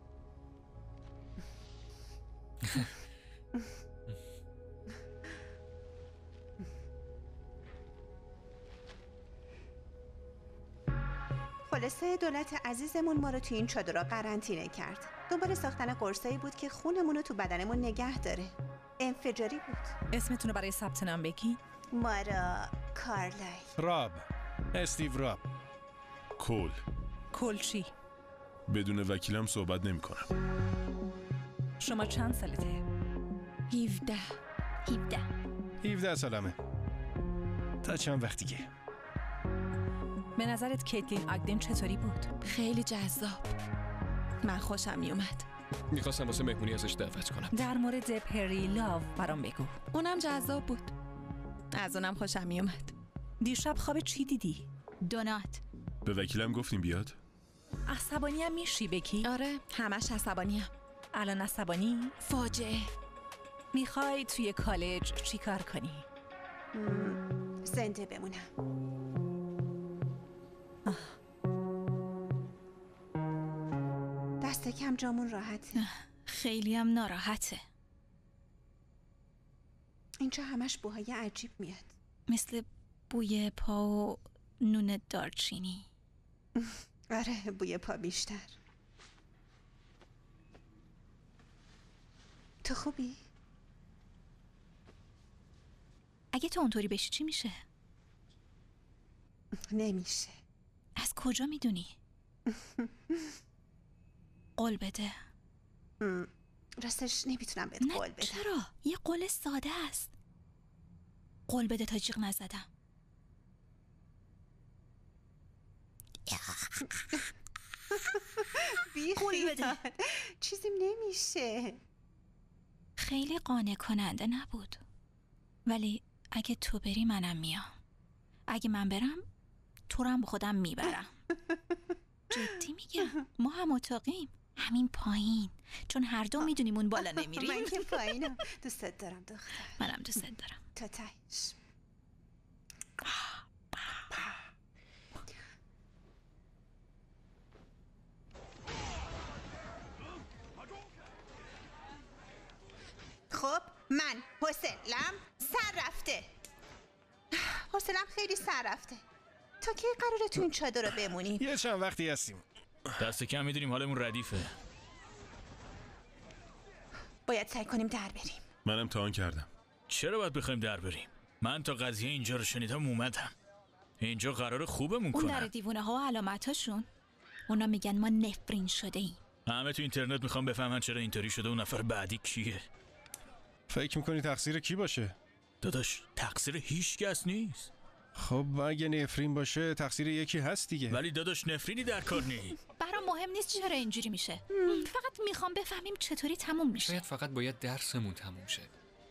خلاصه دولت عزیزمون ما رو توی این چادرها قرنطینه کرد. دنبال ساختن قرصایی بود که خونمون رو تو بدنمون نگه داره. انفجاری بود. اسمتون رو برای ثبت نام بگین. مارا کارلای. راب. استیو راب. کول چی؟ بدون وکیلم صحبت نمی کنم. شما چند سالته؟ 17 سالمه. تا چند وقت دیگه. به نظرت کیتلین آگدن چطوری بود؟ خیلی جذاب. من خوشم میومد. میخواستم واسه مهمونی ازش دعوت کنم. در مورد پری لاو برام بگو. اونم جذاب بود. از اونم خوشم میومد. دیشب خواب چی دیدی؟ دونات. به وکیلم گفتیم بیاد؟ عصبانی هم میشی بکی؟ آره همش عصبانی هم. الان عصبانی؟ فاجعه. میخوای توی کالج چی کار کنی؟ زنده بمونم. دست کم جامون راحته. خیلی هم ناراحته. اینجا همش بوهای عجیب میاد. مثل بوی پا و نون دارچینی. آره بوی پا بیشتر. تو خوبی؟ اگه تو اونطوری بشی چی میشه؟ نمیشه. از کجا میدونی؟ قول بده. راستش نمیتونم بهت قول بدم. چرا؟ یه قول ساده است. قول بده تا جیغ نزدم. قول بده. چیزیم نمیشه. خیلی قانع کننده نبود. ولی اگه تو بری منم میام. اگه من برم تو رو هم با خودم میبرم. جدی میگم. ما هم اتاقیم. همین پایین. چون هر دو میدونیم اون بالا نمیریم. من که پایینم. دوستت دارم دختر. منم دوستت دارم. تا تهش. خب من حوصله‌ام سر رفته. حوصله‌ام خیلی سر رفته. تا کی قراره تو این چادر رو بمونی؟ یه چند وقتی هستیم. دست کم میدونیم حالمون ردیفه. باید سعی کنیم در بریم. من امتحان کردم. چرا باید بخوایم در بریم؟ من تا قضیه اینجا رو شنیدم اومدم. اینجا قرار خوبمون اون کنن. در دیوونه ها و علامتاشون. اونا میگن ما نفرین شده ایم. همه تو اینترنت میخوام بفهمن چرا اینطوری شده. اون نفر بعدی کیه؟ فکر میکنی تقصیر کی باشه؟ داداش تقصیر هیچ کس نیست. خب اگه نفرین باشه تقصیر یکی هست دیگه. ولی داداش نفرینی در کار نیست. برام مهم نیست چرا اینجوری میشه. فقط میخوام بفهمیم چطوری تموم میشه. شاید فقط باید درسمون تموم شه.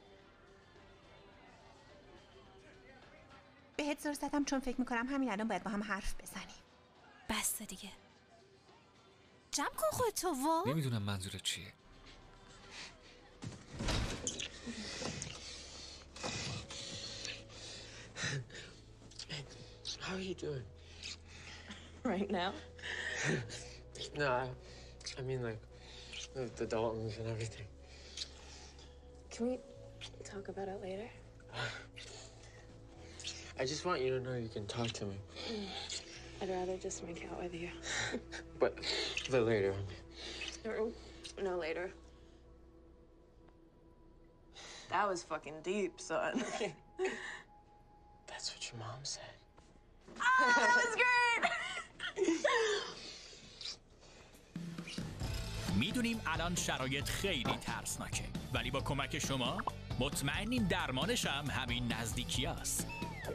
بهت زور زدم چون فکر میکنم همین الان باید با هم حرف بزنیم. بس دیگه. جمع کن خودتو وا. نمیدونم منظورت چیه. How are you doing? Right now? No, I mean like the Daltons and everything. Can we talk about it later? I just want you to know you can talk to me. I'd rather just make out with you. But later. No, later. That was fucking deep, son. That's what your mom said. Oh, that was great! میدونیم الان شرایط خیلی ترسناکه، ولی با کمک شما مطمئنیم درمانش هم همین نزدیکی است.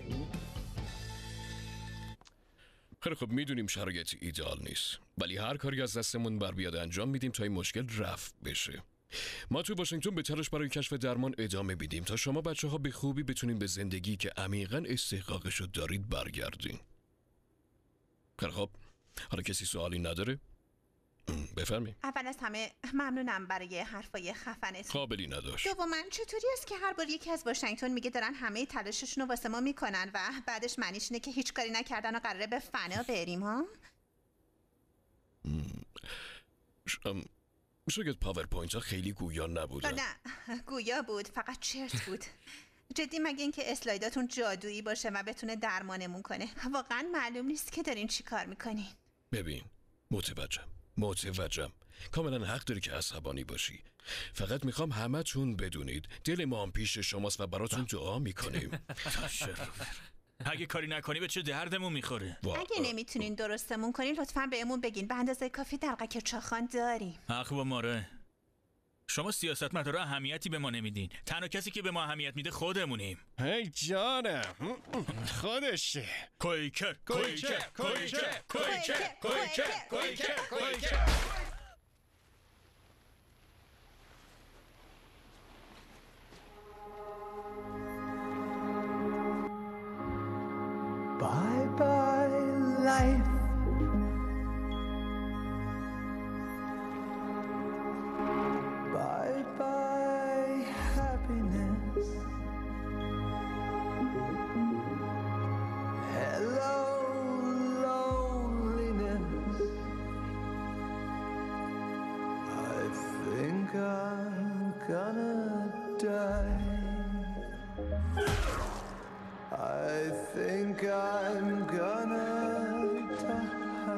خیلی خب میدونیم شرایط ایدئال نیست، ولی هر کاری از دستمون بر بیاد انجام میدیم تا این مشکل رفع بشه. ما تو واشنگتن به تلاش برای کشف درمان ادامه میدیم تا شما بچه‌ها به خوبی بتونین به زندگی که عمیقاً استحقاقشو دارید برگردین. خیلی خب حالا کسی سوالی نداره؟ بفرمایید. اول از همه ممنونم برای حرفای خفنت. قابلی نداشت. دوما چطوری است که هر بار یکی از واشنگتن میگه دارن همه تلاششون رو واسه ما میکنن و بعدش معنیش اینه که هیچ کاری نکردن و قراره به فنا بریم ها؟ شاید پاورپوینت ها خیلی گویا نبودن. نه گویا بود، فقط چرت بود. جدی مگه اینکه اسلایداتون جادویی باشه و بتونه درمانمون کنه. واقعا معلوم نیست که دارین چی کار میکنین. ببین متوجهم کاملا حق داری که عصبانی باشی. فقط میخوام همتون بدونید دل ما هم پیش شماست و براتون دعا میکنیم. اگه کاری نکنی به چه دردمون میخوره؟ اگه نمیتونین درستمون کنین لطفاً بهمون بگین. به اندازه کافی دلقک چاخان داریم. حق با ماره. شما سیاستمدارا اهمیتی به ما نمیدین. تنها کسی که به ما اهمیت میده خودمونیم. هی جانم خودشه. کویکر. gonna die. I think I'm gonna die.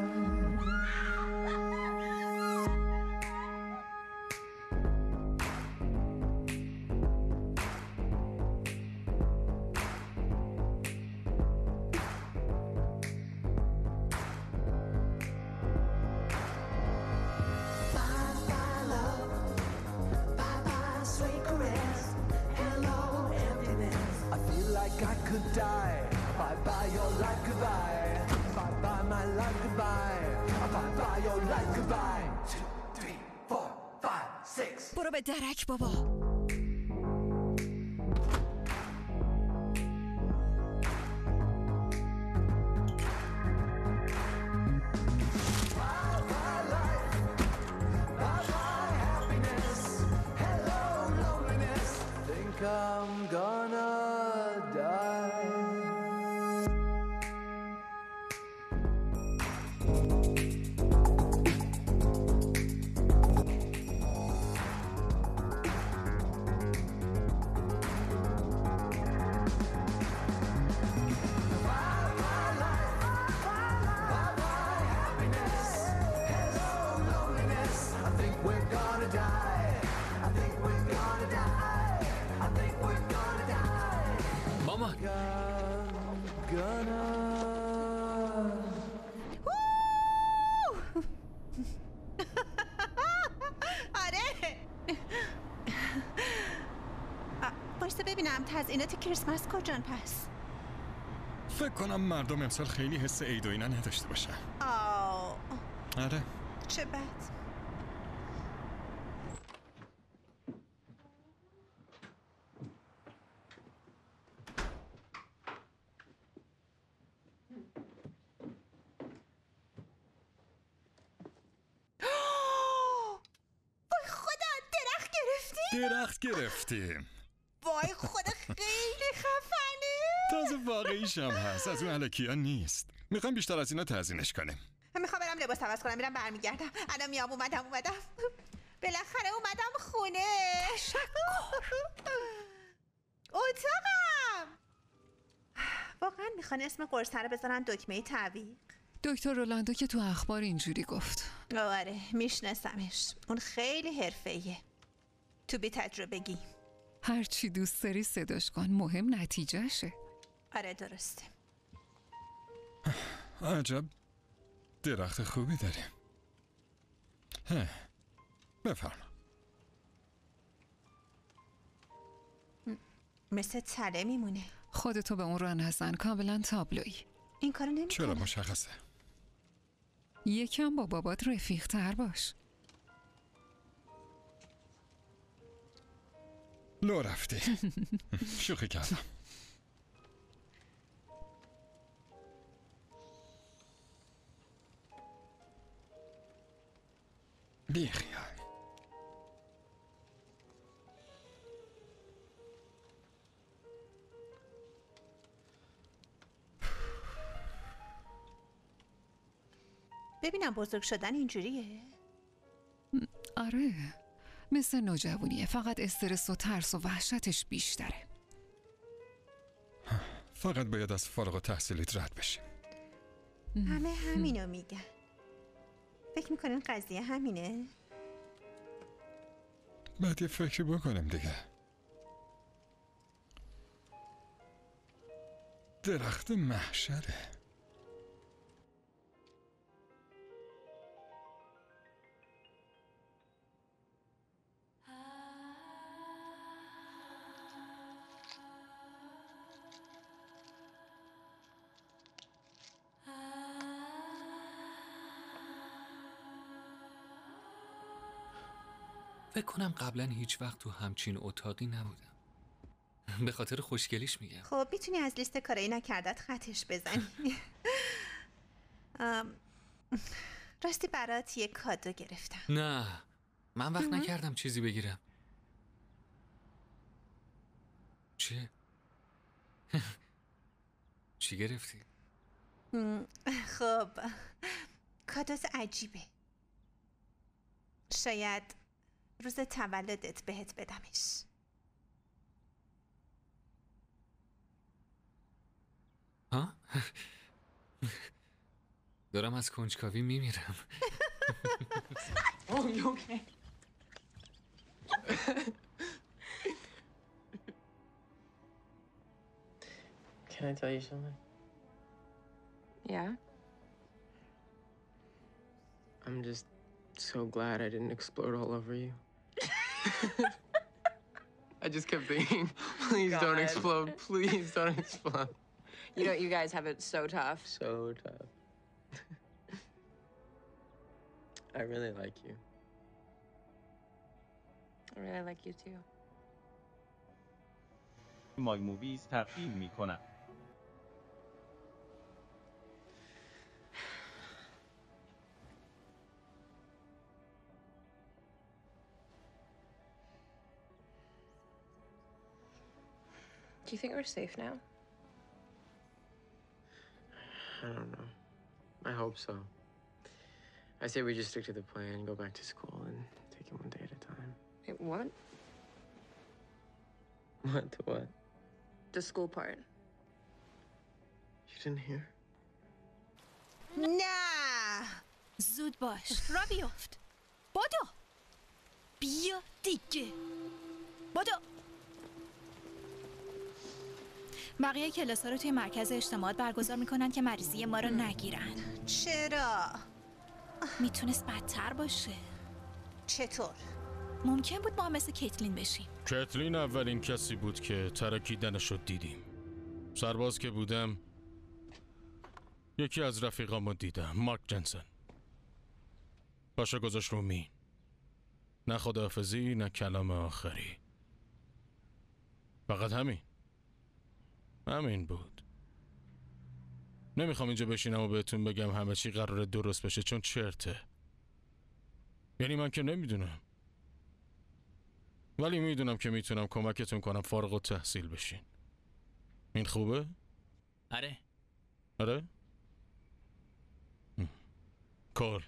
I could die. Bye bye your life goodbye. Bye bye my life goodbye. Bye bye your life goodbye. 2, 3, 4, 5, 6. برو به درک بابا. I'm gonna die. ببینم تزیینات کریسمس کجان پس؟ فکر کنم مردم امسال خیلی حس عید و اینا نداشته باشن. آره چه بد. وای خدا درخت گرفتیم. وای خدا خیلی خفنه. تازه واقعیش هم هست، از اون الکیا نیست. میخوام بیشتر از اینا تزیینش کنیم. میخوام برم لباس عوض کنم، میرم برمیگردم. الان میام. اومدم بالاخره اومدم خونه. اتاقم. واقعا میخوان اسم قرصه رو بذارن دکمه تعویق. دکتر رولندو که تو اخبار اینجوری گفت. آره میشناسمش، اون خیلی حرفه‌ایه، تو بی تجربگی. هر چی دوست داری صداش کن، مهم نتیجهشه. آره درسته. عجب درخت خوبی داریم. بفرما. مثل تله میمونه. خودتو به اون راه نزن، کاملا تابلویی. این کارو نمی‌کنه. چرا مشخصه؟ یکم با بابات رفیق تر باش. لو رفتی. شوخی کردم. بی خیال. ببینم بزرگ شدن اینجوریه؟ آره مثل نوجوانیه، فقط استرس و ترس و وحشتش بیشتره. فقط باید از فارغ التحصیلیت رد بشیم. همه همینو میگن. فکر میکنین قضیه همینه؟ بعد یه فکری بکنیم دیگه. درخت محشره. فکر کنم قبلا هیچ وقت تو همچین اتاقی نبودم. به خاطر خوشگلیش میگم. خب میتونی از لیست کارایی نکردت خطش بزنی. راستی برات یه کادو گرفتم. نه من وقت نکردم چیزی بگیرم. چیه؟ چی گرفتی؟ خب کادوت عجیبه. شاید روز تولدت بهت بدمش. ها؟ دارم از کنجکاوی میمیرم. Oh, you okay? Can I tell you something? Yeah? I'm just so glad I didn't explode all over you. I just kept thinking, please don't God. explode. Please don't explode. You know, you guys have it so tough. So tough. I really like you. I really like you too. مای موویز تقدیم میکنم. Do you think we're safe now? I don't know. I hope so. I say we just stick to the plan, go back to school, and take it one day at a time. Wait, what? What? To what? The school part. You didn't hear? نه. زود باش، را بیفت. بدو. بیا دیگه. بدو. بقیه کلاس ها رو توی مرکز اجتماعات برگزار میکنن که مریضی ما رو نگیرن. چرا؟ میتونست بدتر باشه. چطور؟ ممکن بود ما مثل کیتلین بشیم. کیتلین اولین کسی بود که ترکیدنش رو دیدیم. سرباز که بودم یکی از رفیقامو دیدم، مارک جنسن. پاشو گذاشت رو مین. نه خداحافظی نه کلام آخری. فقط همین بود. نمیخوام اینجا بشینم و بهتون بگم همه چی قراره درست بشه چون چرته. یعنی من که نمیدونم، ولی میدونم که میتونم کمکتون کنم فارغ التحصیل بشین. این خوبه؟ آره؟ کار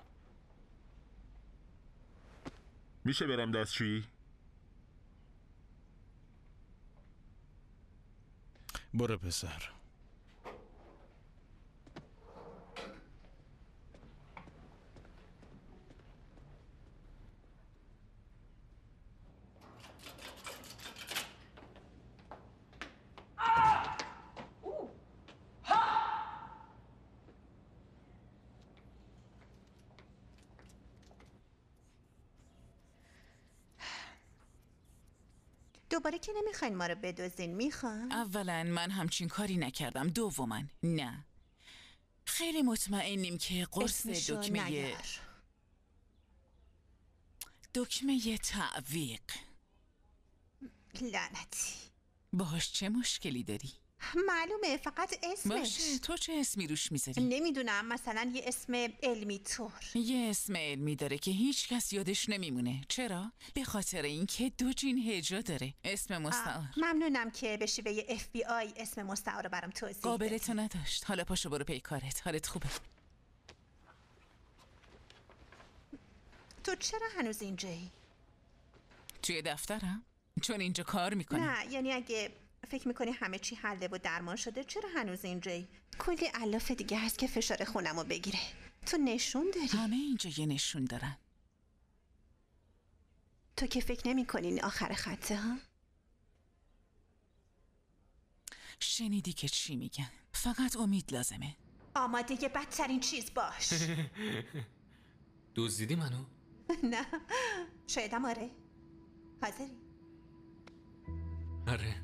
میشه برم دستشویی؟ برو پسر. دوباره که نمیخواین ما رو بدزدین، میخوان؟ اولا من همچین کاری نکردم. دوما نه. خیلی مطمئنیم که قرص دکمه تعویق. لعنتی. باهاش چه مشکلی داری؟ معلومه، فقط اسمش. باشه، تو چه اسمی روش میذاری؟ نمیدونم، مثلا یه اسم علمی طور. یه اسم علمی داره که هیچ کس یادش نمیمونه. چرا؟ به خاطر اینکه 2 جین هجا داره. اسم مستعار. ممنونم که به شیوه FBI اسم مستعار رو برام توضیح بدی. قابلتو نداشت. حالا پاشو برو پی کارت. حالت خوبه؟ تو چرا هنوز اینجایی؟ توی دفترم؟ چون اینجا کار میکنم. نه، یعنی اگه فکر میکنی همه چی حله و درمان شده، چرا هنوز اینجایی؟ کلی علاف دیگه هست که فشار خونمو بگیره. تو نشون داری. همه اینجا یه نشون دارن. تو که فکر نمیکنی این آخر خطه ها؟ شنیدی که چی میگن؟ فقط امید لازمه. آماده یه بدترین چیز باش. دزدیدی منو؟ نه، شایدم آره. حاضری؟ آره.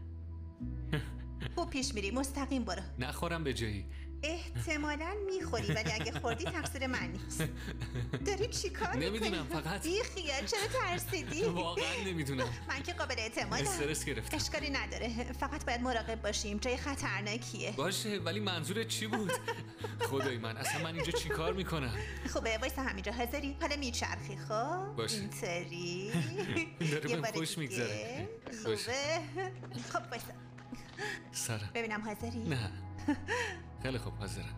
خوب پیش میری، مستقیم برو. نخورم به جایی. احتمالاً میخوری، ولی اگه خوردی تقصیر من نیست. داری چی کار میکنی؟ نمیدونم، فقط بیخیال، چرا ترسیدی؟ واقعا نمیدونم. من که قابل اعتمادم. استرس گرفتم. اشکالی نداره، فقط باید مراقب باشیم، جای خطرناکیه. باشه، ولی منظورت چی بود؟ خدای من، اصلا من اینجا چی کار میکنم؟ خوبه، وایسا همینجا. حاضری؟ حالا میچرخی. خب باشه. اینطوری. داره بهم خوش میگذره. خوبه. خب وایسا. سرم. ببینم حاضری؟ نه. خیلی خوب، حاضرم.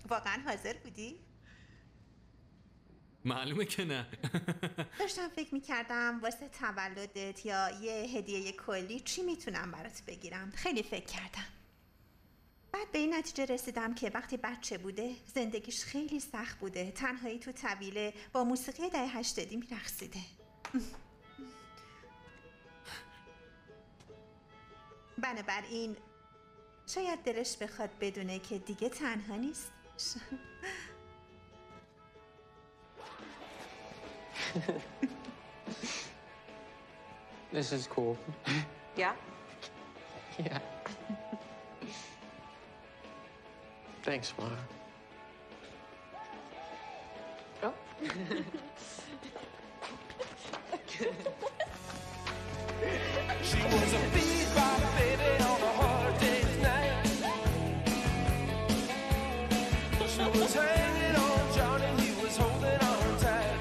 واقعا حاضر بودی؟ معلومه که نه. داشتم فکر میکردم واسه تولدت یا یه هدیه کلی چی میتونم برات بگیرم. خیلی فکر کردم. بعد به این نتیجه رسیدم که وقتی بچه بوده زندگیش خیلی سخت بوده. تنهایی تو طویله با موسیقی دهه 80 میرقصیده. بنابراین شاید دلش بخواد بدونه که دیگه تنها نیست. This is cool. Yeah? Yeah. Thanks, Ma. Oh. She was a feedback baby on a hard day's night. She was hanging on Johnny, he was holding on tight.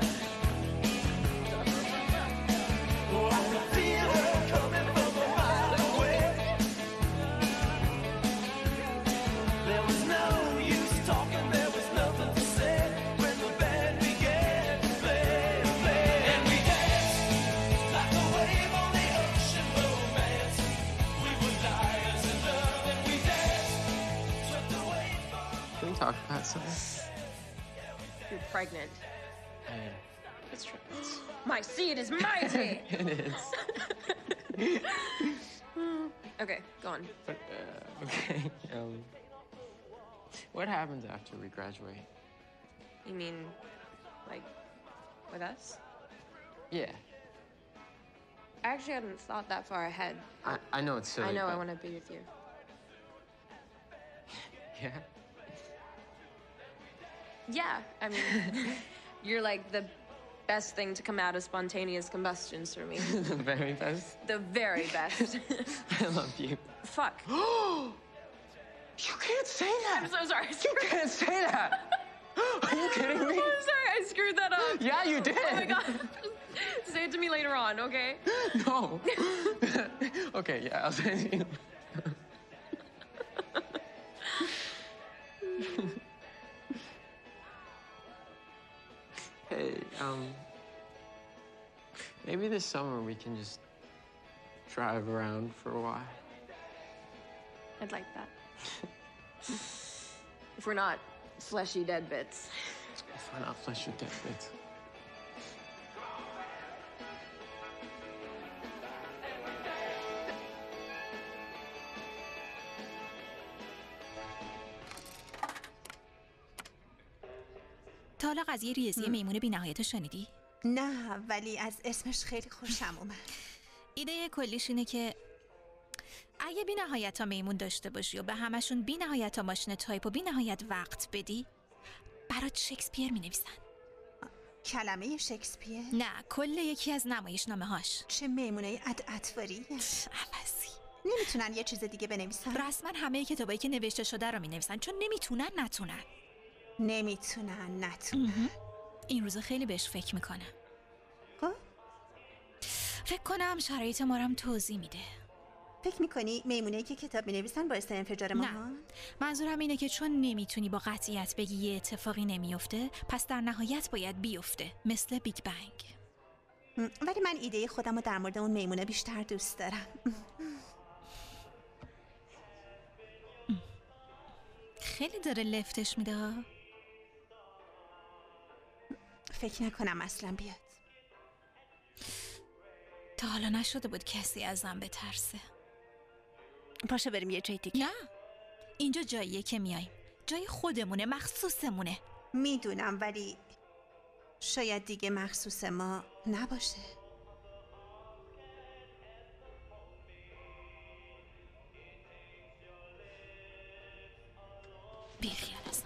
Oh, I could feel her coming from a mile away. There was no use talking, there was nothing to say when the band began to play. And we danced like a wave on the ocean, romance. We were liars in love, and we danced, swept away from. Can we talk about something? You're pregnant. I am. It's true. My seed is mighty! It is. Okay, go on. But, okay. What happens after we graduate? You mean, like, with us? Yeah. I actually hadn't thought that far ahead. I know it's silly. I know, I but- want to be with you. Yeah. Yeah, I mean, you're like the best thing to come out of spontaneous combustions for me. The very best. The very best. I love you. Fuck. You can't say that. I'm so sorry. You can't say that. Are you kidding me? I'm sorry, I screwed that up. Yeah, you did. Oh my god. Say it to me later on, okay? No. Okay, yeah, I'll say it to you. Hey, maybe this summer we can just drive around for a while. I'd like that. If we're not fleshy dead bits. If we're not flesh with dead bits. تا حالا قضیه ریزی میمون بی نهایت شنیدی؟ نه، ولی از اسمش خیلی خوشم اومد. ایده کلیش اینه که اگه بی نهایت میمون داشته باشی و به همشون بی نهایت ماشین تایپ و بی نهایت وقت بدی، برات شکسپیر می نویسن. کلمه شکسپیر؟ نه، کل یکی از نمایشنامه هاش. چه میمونه عطواری؟ عوضی. نمیتونن یه چیز دیگه بنویسن؟ رسما همه کتابایی که نوشته شده رو می نویسن چون نمیتونن نتونن. این روزا خیلی بهش فکر میکنم. فکر کنم شرایط ما رو هم توضیح میده. فکر میکنی میمونه‌ای که کتاب مینویسن باعث انفجار ما؟ نه، منظورم اینه که چون نمیتونی با قطعیت بگی یه اتفاقی نمیفته، پس در نهایت باید بیفته، مثل بیگ بنگ. ولی من ایده خودم رو در مورد اون میمونه بیشتر دوست دارم. خیلی داره لفتش میده. فکر نکنم اصلا بیاد. تا حالا نشده بود کسی ازم بترسه. پاشو بریم یه جای دیگه. نه، اینجا جاییه که میایم، جای خودمونه، مخصوصمونه. میدونم، ولی شاید دیگه مخصوص ما نباشه. بیخیال ازم.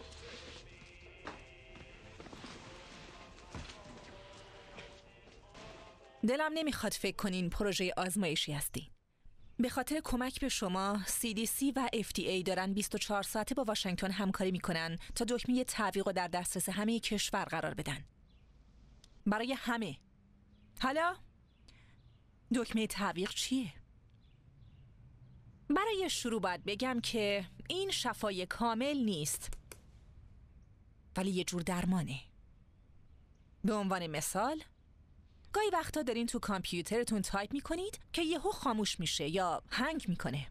دلم نمیخواد فکر کنین پروژه آزمایشی هستی. به خاطر کمک به شما CDC و FDA دارن 24 ساعته با واشنگتن همکاری میکنن تا دکمه تعویق رو در دسترس همه کشور قرار بدن. برای همه. حالا دکمه تعویق چیه؟ برای شروع باید بگم که این شفای کامل نیست. ولی یه جور درمانه. به عنوان مثال، گاهی وقتا دارین تو کامپیوترتون تایپ میکنید که یهو خاموش میشه یا هنگ میکنه.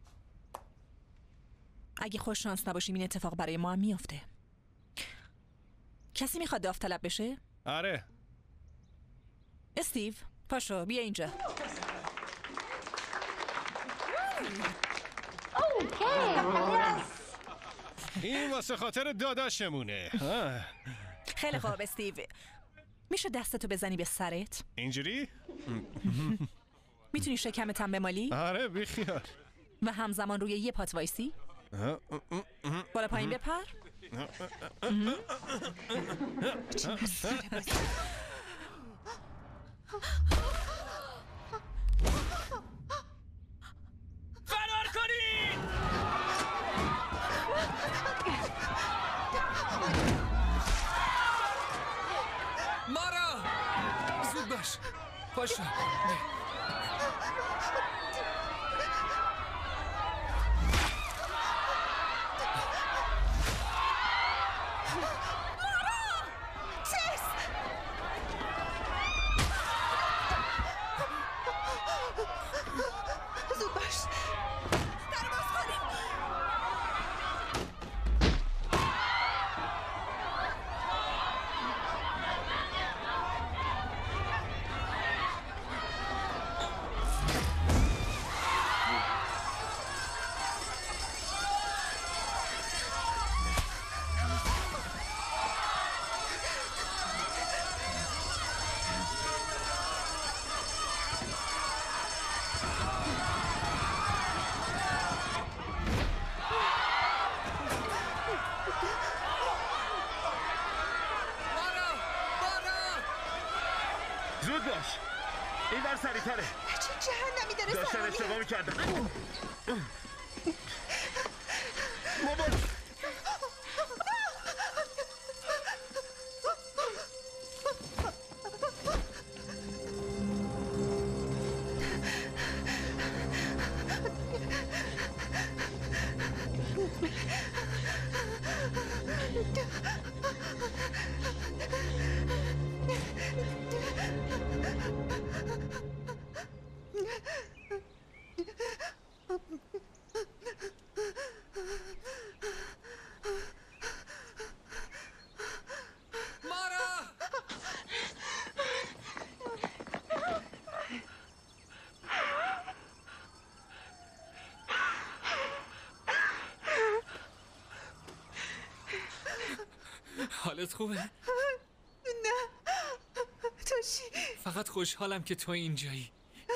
اگه خوش شانس نباشیم این اتفاق برای ما هم میفته. کسی میخواد داوطلب بشه؟ آره. استیو، پاشو بیا اینجا. این واسه خاطر داداشمونه. خیلی خوب استیو، میشه دستتو بزنی به سرت؟ اینجوری؟ میتونی شکمتم بمالی؟ آره بیخیال. و همزمان روی یه پات وایسی؟ بالا پایین بپر؟ فرار کنید! مارا! زود باش. پاشو. زود باش. در باز کنیم. زود باش. این بر سریع‌تره. چه جهنمی داره داشتن سرم اشتباه می‌کردن. بابا حالت خوبه؟ نه. تو چی؟ فقط خوشحالم که تو اینجایی.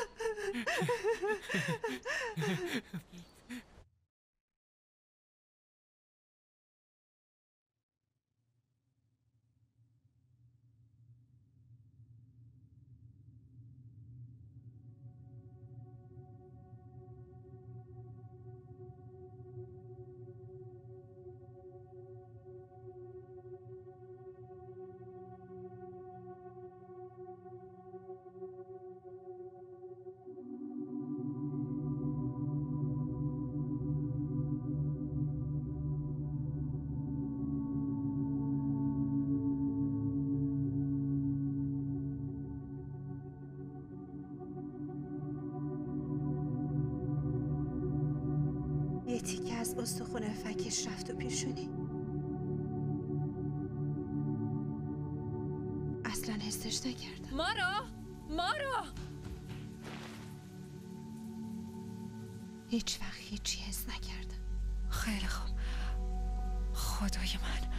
یه تیکه از استخون فکش رفت و پیشونی. اصلا حسش نکردم. مارا! هیچ وقت هیچی حس نکردم. خیلی خوب. خدای من.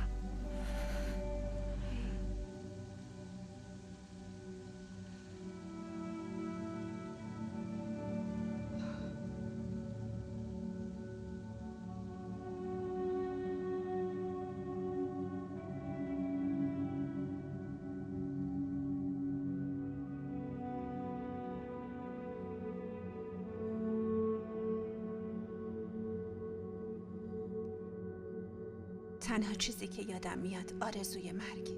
تنها چیزی که یادم میاد آرزوی مرگه.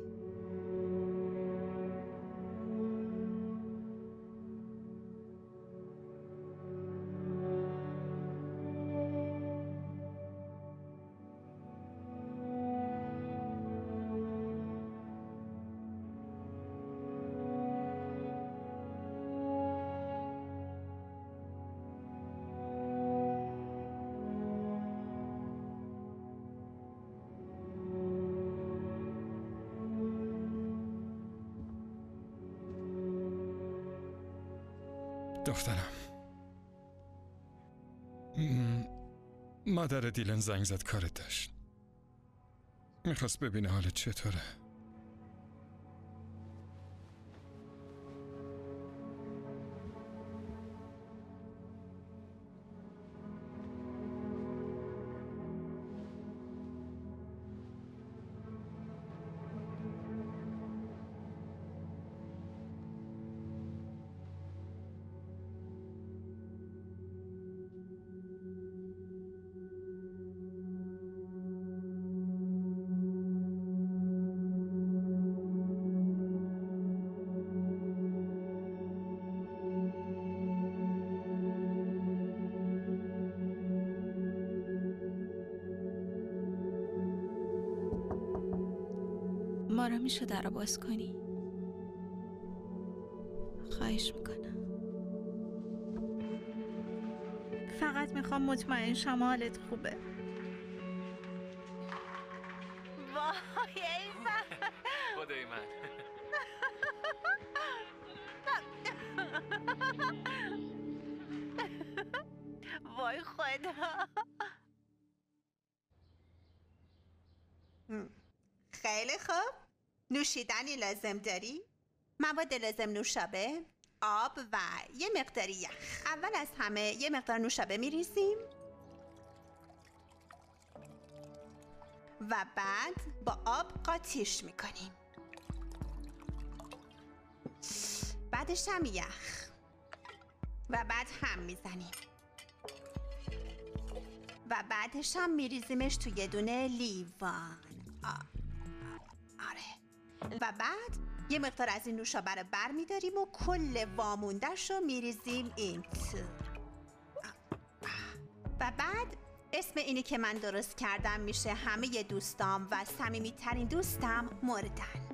دخترم، مادر دیلن زنگ زد کارت داشت. میخواست ببینه حالت چطوره. مارا میشه در رو باز کنی؟ خواهش میکنم. فقط میخوام مطمئن شم حالت خوبه. وای ایوان، خدای من. وای خدا. خیلی خوب. نوشیدنی لازم داری؟ مواد لازم نوشابه، آب و یه مقداری یخ. اول از همه یه مقدار نوشابه میریزیم و بعد با آب قاطیش میکنیم. بعدش هم یخ و بعد هم میزنیم و بعدش هم میریزیمش توی یه دونه لیوان. آره. و بعد یه مقدار از این نوشابه رو بر میداریم و کل واموندهش رو میریزیم این تو. و بعد اسم اینی که من درست کردم میشه همه دوستام و صمیمی‌ترین دوستم مردن.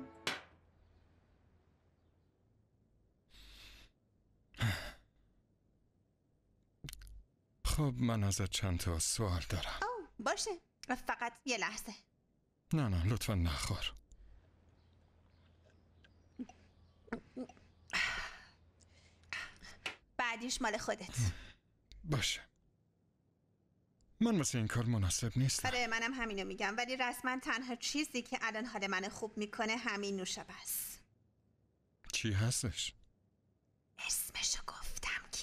خب من ازت چند تا سوال دارم. باشه، فقط یه لحظه. نه لطفا نخور. بعدیش مال خودت. باشه. من واسه این کار مناسب نیستم. آره منم همینو میگم، ولی رسما تنها چیزی که الان حال من خوب میکنه همین نوشابه است. چی هستش؟ اسمشو گفتم که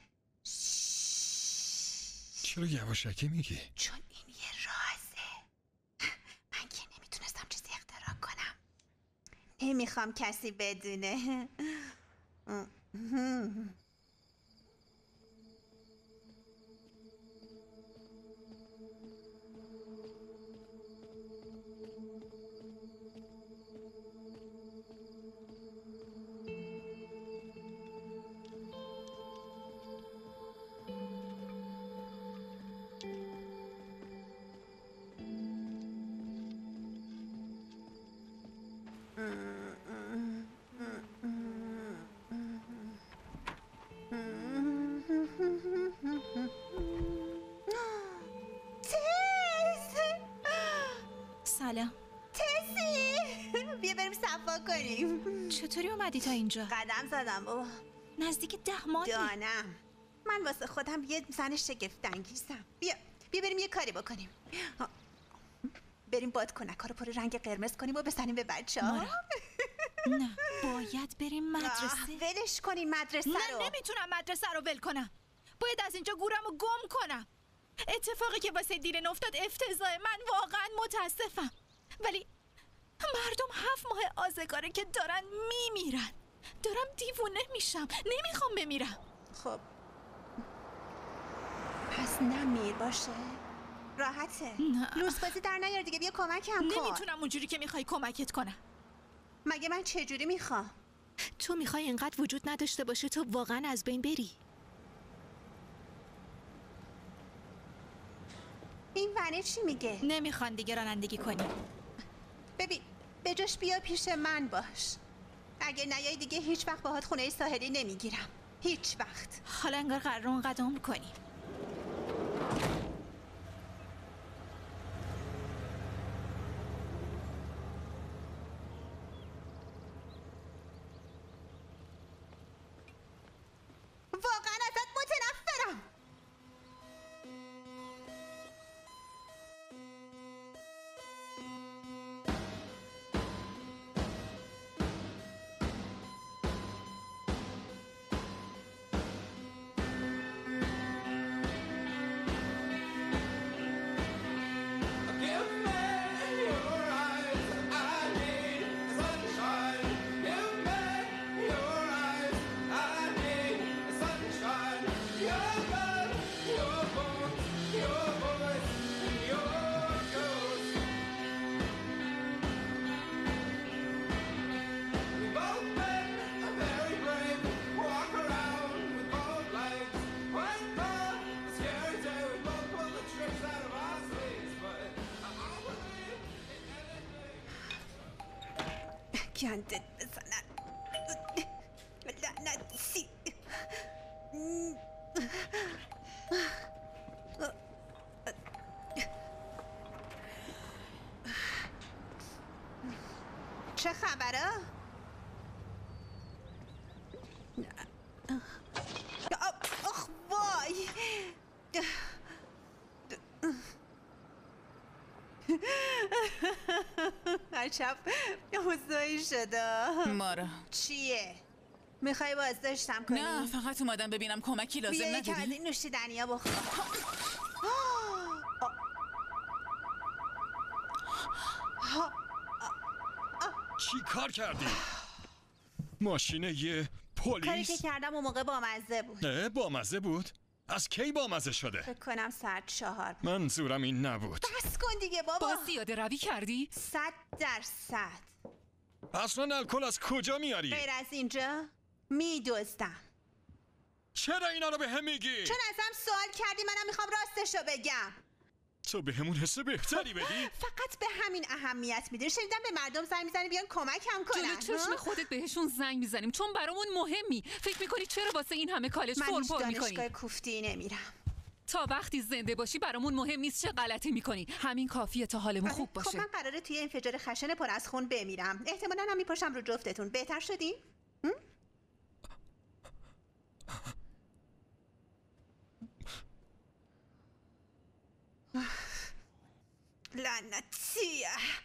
چرا یواشکی میگی؟ چون این یه رازه. من که نمیتونستم چیزی اختراع کنم. نمیخوام کسی بدونه. سلام. تسی بیا بریم صفا کنیم. چطوری اومدی تا اینجا؟ قدم زدم بابا. نزدیک 10 ماهی. دانم. من واسه خودم یه زن شگفت انگیزم. بیا بریم یه کاری بکنیم. بریم بادکنک‌ها رو پر رنگ قرمز کنیم و بزنیم به بچه‌ها. نه باید بریم مدرسه. ولش کنیم مدرسه رو. نه نمیتونم مدرسه رو ول کنم. باید از اینجا گورم رو گم کنم. اتفاقی که واسه دیلن افتاد افتضاحه. من واقعا متاسفم، ولی مردم 7 ماه آزگاره که دارن میمیرن. دارم دیوونه میشم. نمیخوام بمیرم. خب پس نمیر باشه. راحته. نه لوسبازی در نیار دیگه. بیا کمکم کن. نمیتونم اونجوری که میخوای کمکت کنم. مگه من چجوری میخوام؟ تو میخوای اینقدر وجود نداشته باشه تو واقعا از بین بری. این ونه چی میگه؟ نمیخوان دیگه رانندگی کنی. ببین به جاش بیا پیش من باش. اگه نیای دیگه هیچ وقت باهات خونه ساحلی نمیگیرم. هیچ وقت. حالا انگار قرار اون قدم کنی. گندت بزنن. لعنتی. چه خبره؟ آخ وای. عجب حضوری شده. مارا چیه؟ میخوای بازداشتم کنی؟ نه فقط اومدم ببینم کمکی لازم بیا نداری؟ یکی از این نوشیدنیا بخور. چی کار کردی؟ ماشینه یه کاری که پلیس؟ کردم اون موقع بامزه بود. نه بامزه بود؟ از کی بامزه شده؟ فکر کنم ساعت 4. منظورم این نبود. بس کن دیگه بابا. باز زیاده روی کردی؟ 100%. اصلا الکل از کجا میاری؟ غیر از اینجا میدزدم. چرا اینا رو به هم میگی؟ چون ازم سوال کردی منم میخوام راستشو بگم. تو به همون حس بهتری بدی؟ فقط به همین اهمیت میده. شنیدم به مردم زنگ میزنی بیان کمکم کنن. جلو چشم خودت بهشون زنگ میزنیم چون برامون مهمی. فکر میکنی چرا واسه این همه کالج فرم پر میکنی؟ من دانشگاه کوفتی نمیرم. تا وقتی زنده باشی برامون مهم نیست چه غلطی میکنی. همین کافیه تا حالمون خوب باشه. خب من قراره توی انفجار خشن پر از خون بمیرم. احتمالاً هم میپاشم رو جفتتون. بهتر شدین؟ لعنتی.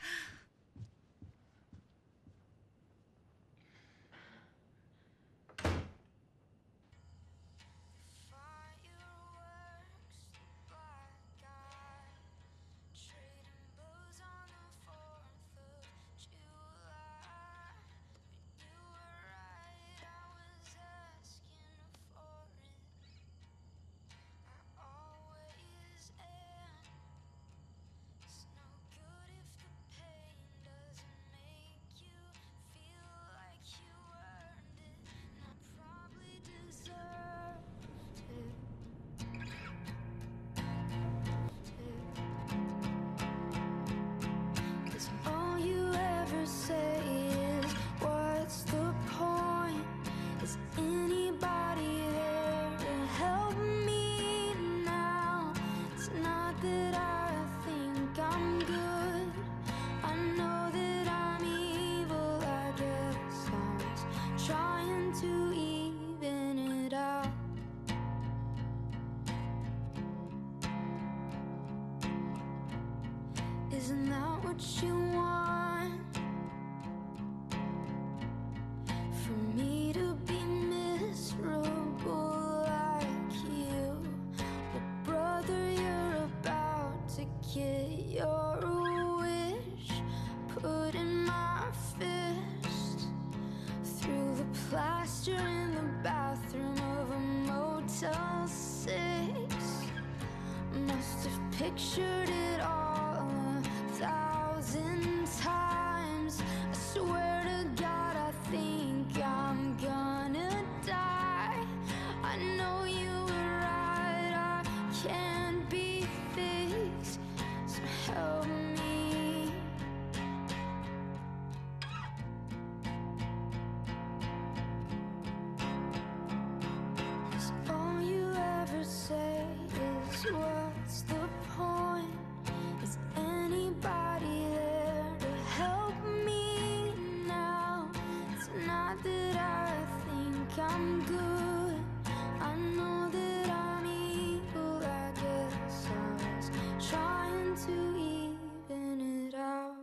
Isn't that what you want? For me to be miserable like you. But brother, you're about to get your wish put in my fist. Through the plaster in the bathroom of a Motel 6. Must have pictured it all 1,000 times. I swear to God, I think I'm gonna die. I know you were right, I can't be fixed, so help me. 'Cause all you ever say is what's the point? Is anybody there to help me now? It's not that I think I'm good. I know that I'm evil. I guess I was trying to even it out.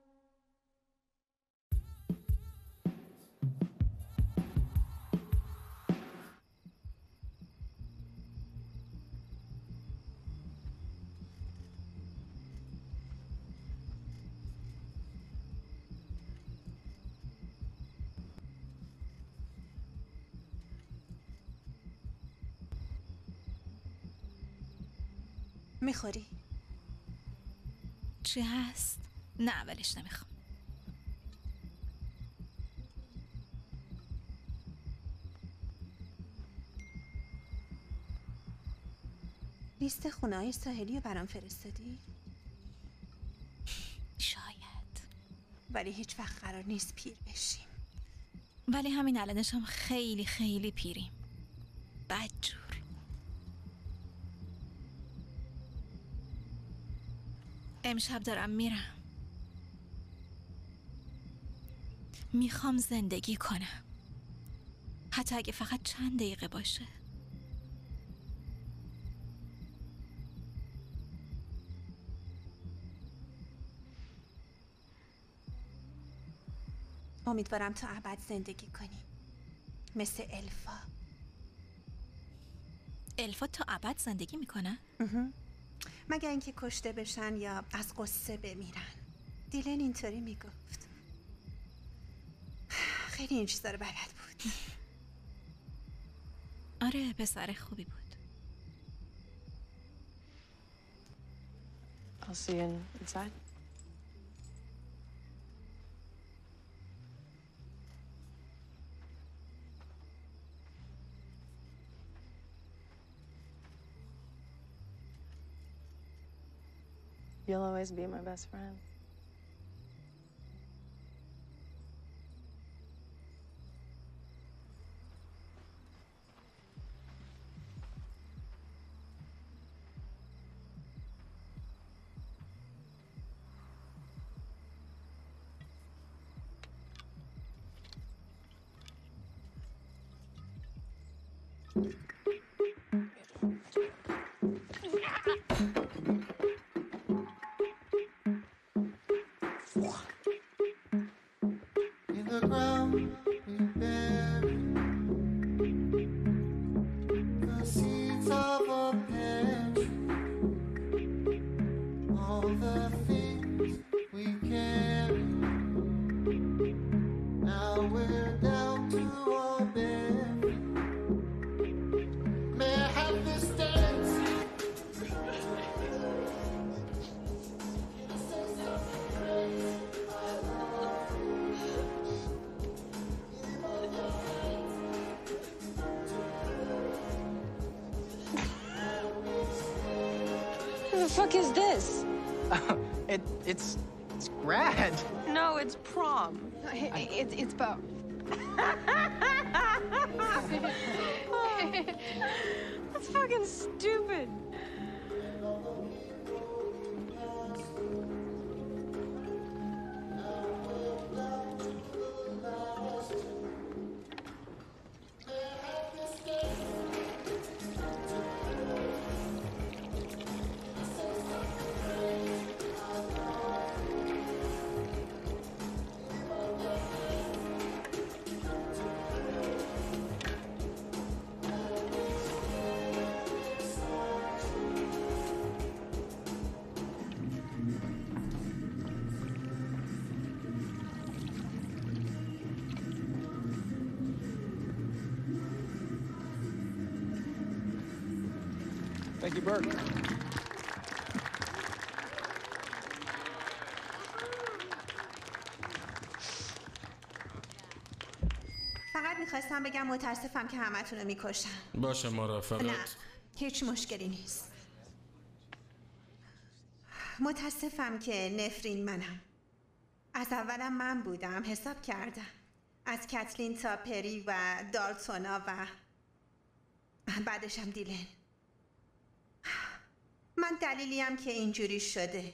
میخوری؟ چی هست؟ نه ولش نمیخوام. لیست خونه‌های ساحلی رو برام فرستادی؟ شاید. ولی هیچ وقت قرار نیست پیر بشیم. ولی همین الانش هم خیلی خیلی پیریم. بدجور. امشب دارم میرم. میخوام زندگی کنم، حتی اگه فقط چند دقیقه باشه. امیدوارم تا ابد زندگی کنی، مثل الفا. الفا تا ابد زندگی میکنه؟ مگر اینکه کشته بشن یا از قصه بمیرن. دیلن اینطوری میگفت. خیلی این چیزا رو بلد بود. آره پسر خوبی بود. I'll see you inside. You'll always be my best friend. In the ground we bury the seeds of a pantry, all the things we carry. Now we're down to our bare. May I have this dance? Who the fuck is this? It's grad. No, it's prom. It's both. That's fucking stupid. Thank you, Bert. فقط میخواستم بگم متاسفم که همتون رو میکشن. باشه مارا، فقط نه هیچ مشکلی نیست. متاسفم که نفرین منم. از اولم من بودم، حساب کردم. از کتلین تا پری و دالتونا و بعدشم دیلن. من دلیلیم که اینجوری شده.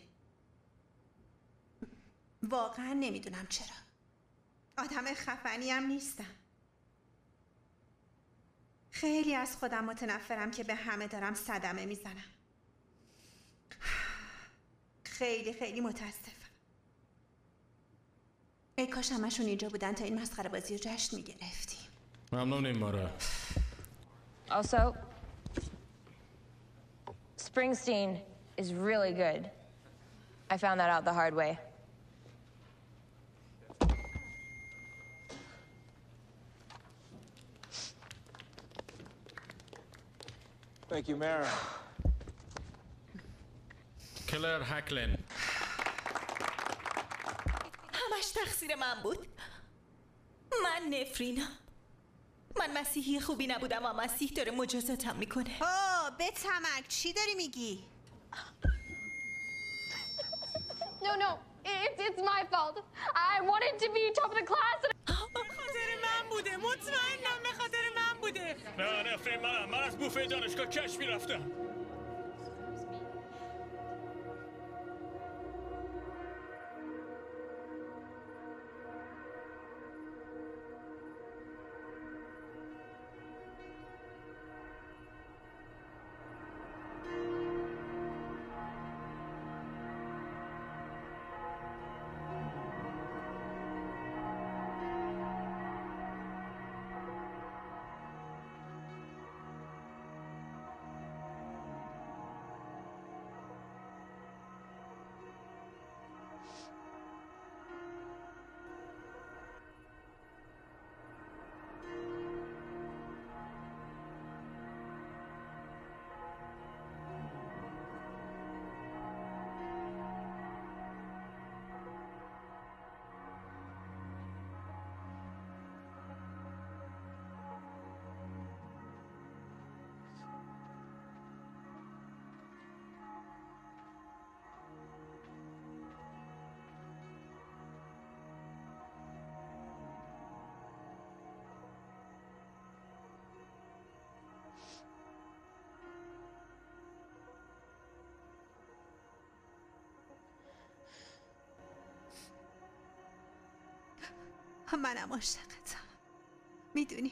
واقعا نمیدونم چرا. آدم خفنیم نیستم. خیلی از خودم متنفرم که به همه دارم صدمه میزنم. خیلی خیلی متاسفم. ای کاش همشون اینجا بودن تا این مسخره بازی رو جشن میگرفتیم. ممنونیم مارا. Also, Springsteen is really good. I found that out the hard way. Thank you, Mara. کلر هکلن. همش تقصیر من بود. من نفرینم. من مسیحی خوبی نبودم و مسیح داره مجازاتم میکنه. به تمک چی داری میگی؟ No, It's my fault. I wanted to be top of the class. خاطر من بوده. مطمئنم به خاطر من بوده. نه نفرین من از بوفه دانشگاه کشف میرفتم. منم عاشقتم. میدونی؟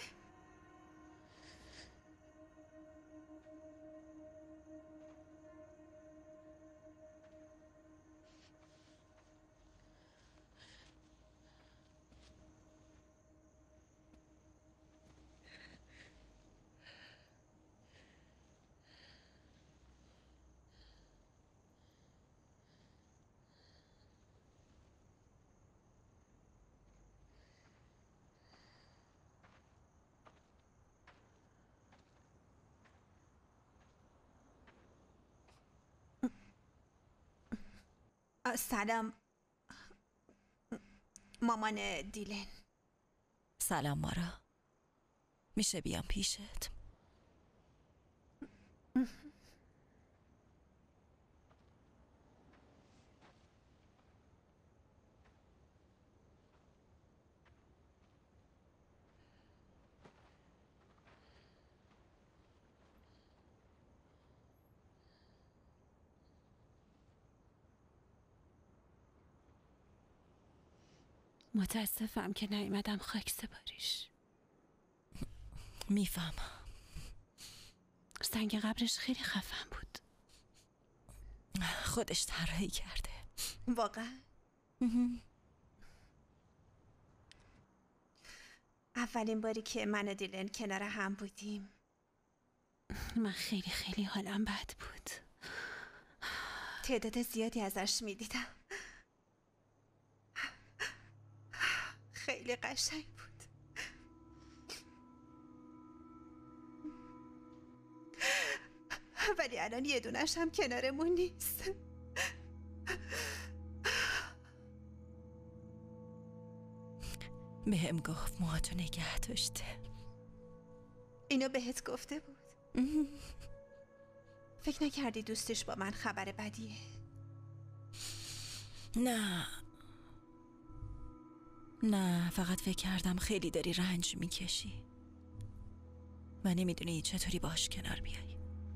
سلام مامان دیلن. سلام مارا. میشه بیام پیشت؟ متاسفم که نیومدم خاک سپاریش. میفهمم. سنگ قبرش خیلی خفن بود. خودش طراحی کرده. واقعا؟ اولین باری که من و دیلن کنار هم بودیم من خیلی حالم بد بود. تعداد زیادی ازش میدیدم. خیلی قشنگ بود. ولی الان یه دونش هم کنارمون نیست. بهم گفت موهاتو نگه داشته. اینو بهت گفته بود؟ فکر نکردی دوستش با من خبر بدیه؟ نه فقط فکر کردم خیلی داری رنج میکشی و نمیدونی چطوری باش کنار بیای.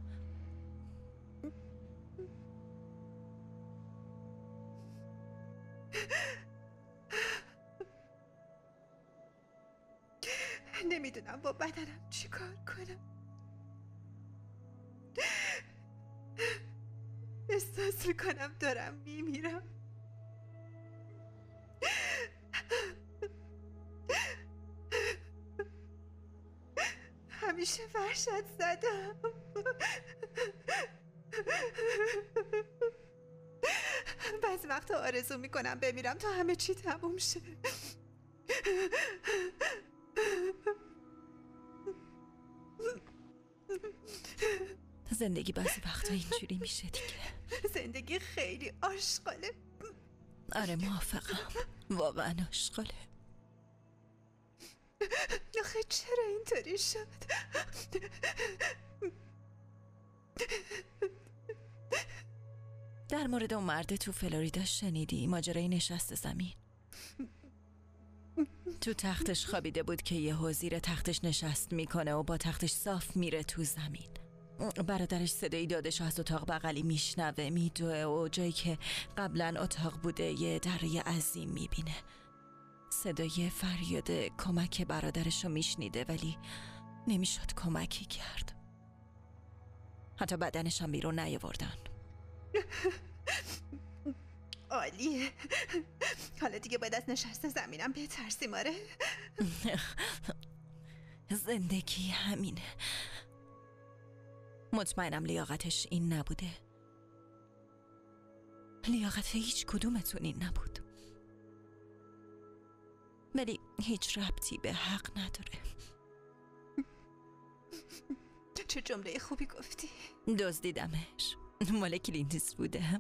نمیدونم با بدنم چی کار کنم. احساس میکنم دارم میمیرم. همیشه وحشت زدم. بعضی وقتا آرزو میکنم بمیرم تا همه چی تموم شه. زندگی بعضی وقتا اینجوری میشه دیگه. زندگی خیلی آشغاله. آره موافقم، واقعا آشغاله. آخه چرا اینطوری شد؟ در مورد اون مرد تو فلوریدا شنیدی؟ ماجرای نشست زمین. تو تختش خوابیده بود که یهو زیر تختش نشست میکنه و با تختش صاف میره تو زمین. برادرش صدای دادش از اتاق بغلی میشنوه، میدوه و جایی که قبلا اتاق بوده یه دره عظیم میبینه. صدای فریاد کمک برادرش رو میشنیده ولی نمیشد کمکی کرد. حتی بدنش هم بیرون نیاوردن. عالیه. حالا دیگه باید از نشست زمینم بترسیم. آره زندگی همینه. مطمئنم لیاقتش این نبوده. لیاقت هیچ کدومتون این نبود. ولی هیچ ربطی به حق نداره. چه جمله خوبی گفتی. دزدیدمش. مال کلینت بوده.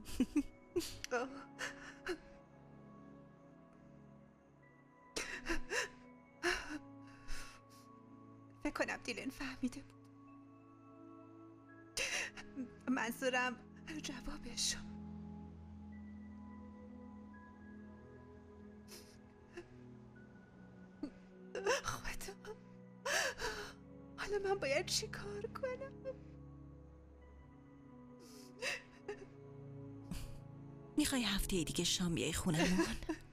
فکر کنم دیلن فهمیده بود. منظورم جوابشو. خدا، حالا من باید چی کار کنم؟ میخوای هفته دیگه شام بیای خونمون؟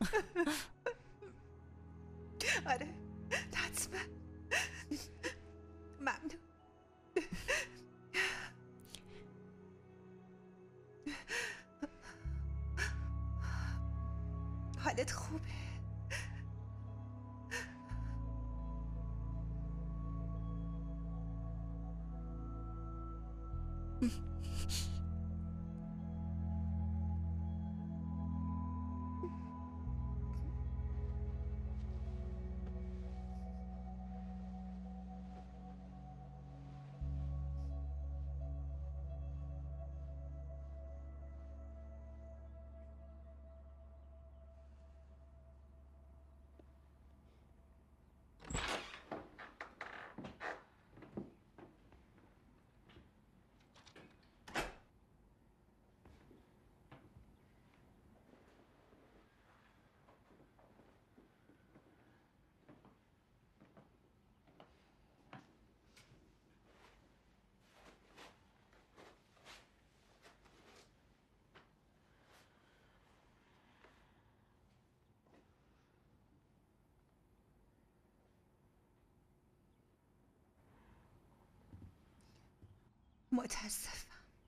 آره حتما. ممنون. حالت خوبه؟ متاسفم.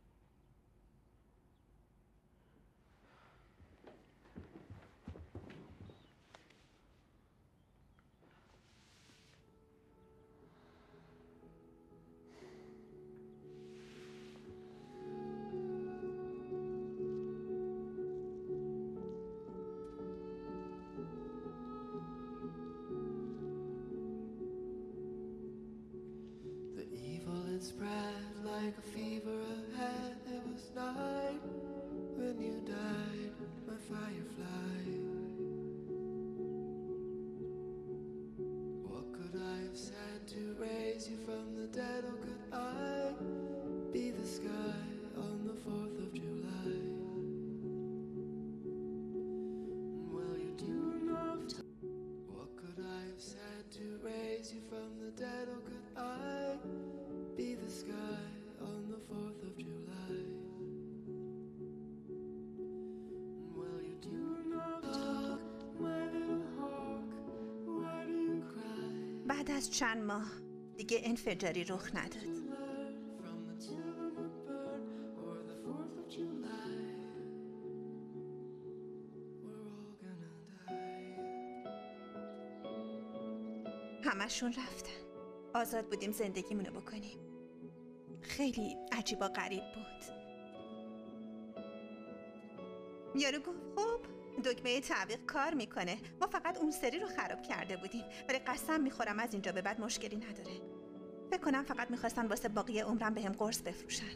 Spread like a fever ahead. It was night when you died, my firefly. What could I have said to raise you from the dead? Or could I be the sky on the 4th of July? Will you do enough? What could I have said to raise you from the dead? Or could I be the sky on the 4th of July? Will you do enough? My little hawk, why do you cry? بعد از چند ماه دیگه انفجاری رخ نداد. From the children who burn or the 4th of July? We're all gonna die. همشون رفتن. آزاد بودیم زندگیمونو بکنیم. خیلی عجیب و غریب بود. یارو گفت خب دکمه تعویق کار میکنه. ما فقط اون سری رو خراب کرده بودیم. ولی قسم میخورم از اینجا به بعد مشکلی نداره. فکر کنم فقط میخواستن واسه باقی عمرم بهم قرص بفروشن.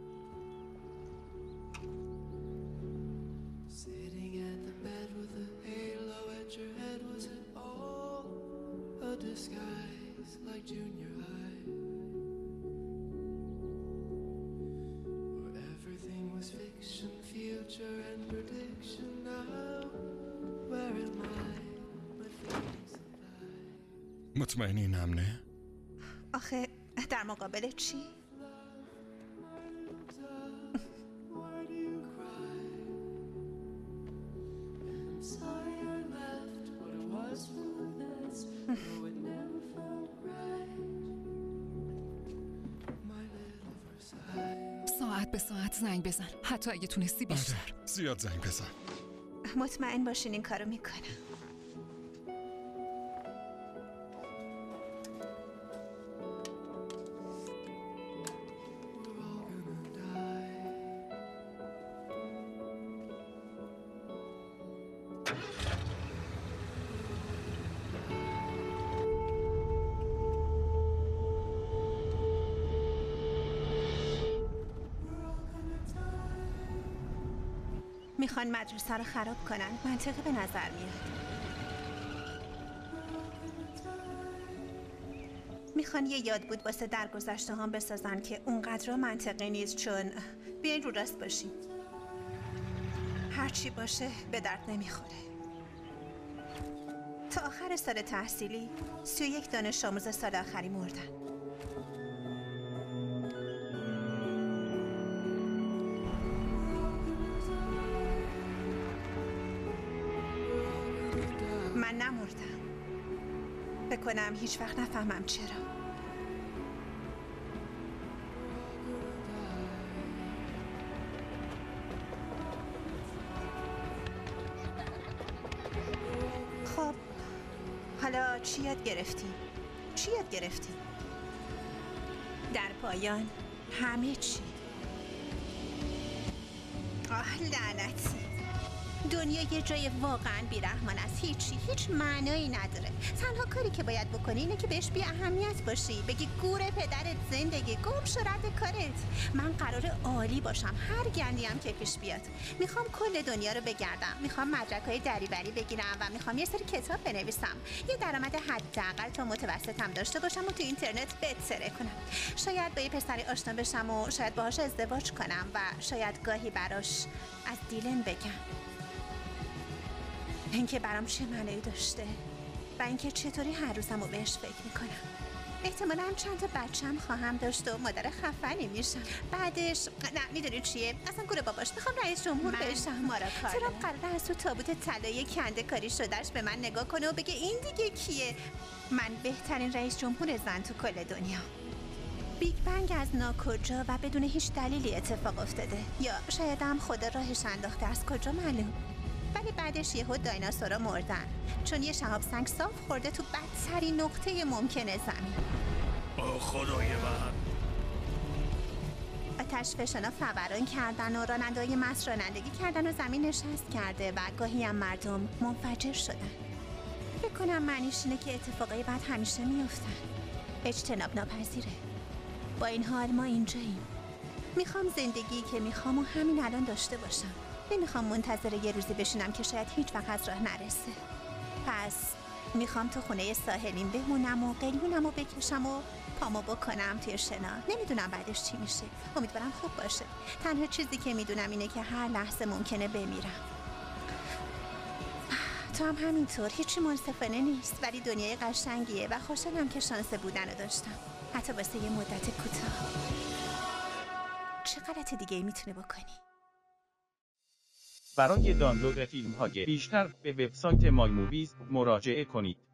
Sitting at the bed with a halo at your head, was it all a disguise like junior high? Where everything was fiction, feared مطمئنی این امنه؟ آخه در مقابل چی؟ ساعت به ساعت زنگ بزن، حتی اگه تونستی بیشتر. زیاد زنگ بزن. مطمئن باشین این کارو میکنم. میخوان مدرسه رو خراب کنن. منطقی به نظر میاد. میخوان یه یاد بود واسه درگذشته هم بسازن که اونقدر منطقی نیست، چون بیاین رو راست باشیم. هرچی باشه به درد نمیخوره. تا آخر سال تحصیلی 31 دانش آموز سال آخری مردن. من نمردم. بکنم هیچ وقت نفهمم چرا. خب حالا چی یاد گرفتی؟ چی یاد گرفتی؟ در پایان همه چی. لعنتی. دنیا یه جای واقعا بیرحمان است. هیچ معنایی نداره. تنها کاری که باید بکنی اینه که بهش بی اهمیت باشی، بگی گور پدرت زندگی، گم شو رد کارت. من قراره عالی باشم هر گندی هم که پیش بیاد. میخوام کل دنیا رو بگردم، میخوام مدرک‌های دریوری بگیرم و میخوام یه سری کتاب بنویسم، یه درآمد حداقل تا متوسطم داشته باشم و تو اینترنت بتره کنم. شاید با یه پسری آشنا بشم و شاید باهاش ازدواج کنم و شاید گاهی براش از دیلن بگم. اینکه برام چه معنی داشته و اینکه چطوری هر روزم رو بهش فکر میکنم. احتمالاً چند تا بچه‌م خواهم داشت و مادر خفنی میشم. بعدش نه میدونی چیه؟ اصلا گوره باباش میخوام رئیس جمهور بشم. چرا قراره از تو تابوت طلایی کنده کاری شدهش به من نگاه کنه و بگه این دیگه کیه؟ من بهترین رئیس جمهور زن تو کل دنیا. بیگ بنگ از ناکجا و بدون هیچ دلیلی اتفاق افتاده، یا شاید هم خدا راهش انداخته، از کجا معلوم؟ ولی بعدش یهو دایناسورا مردن چون یه شهاب سنگ صاف خورده تو بدترین نقطه ممکنه زمین. او خدای من. آتشفشانا فوران کردن و راننده‌های مست رانندگی کردن و زمین نشست کرده و گاهی هم مردم منفجر شدن. فکر کنم معنیش اینه که اتفاقای بد همیشه میافتن. اجتناب ناپذیره. با این حال ما اینجاییم. میخوام زندگی که میخوام و همین الان داشته باشم. نمیخوام منتظر یه روزی بشینم که شاید هیچ وقت از راه نرسه. پس میخوام تو خونه ساحلیم بمونم و قلیونم رو بکشم و پامو بکنم توی شنا. نمیدونم بعدش چی میشه. امیدوارم خوب باشه. تنها چیزی که میدونم اینه که هر لحظه ممکنه بمیرم. تو هم همینطور. هیچی منصفانه نیست، ولی دنیای قشنگیه و خوشحالم که شانس بودن رو داشتم، حتی واسه یه مدت کوتاه. چه غلط دیگه میتونه بکنی؟ برای دانلود فیلم‌های بیشتر به وبسایت مای موویز مراجعه کنید.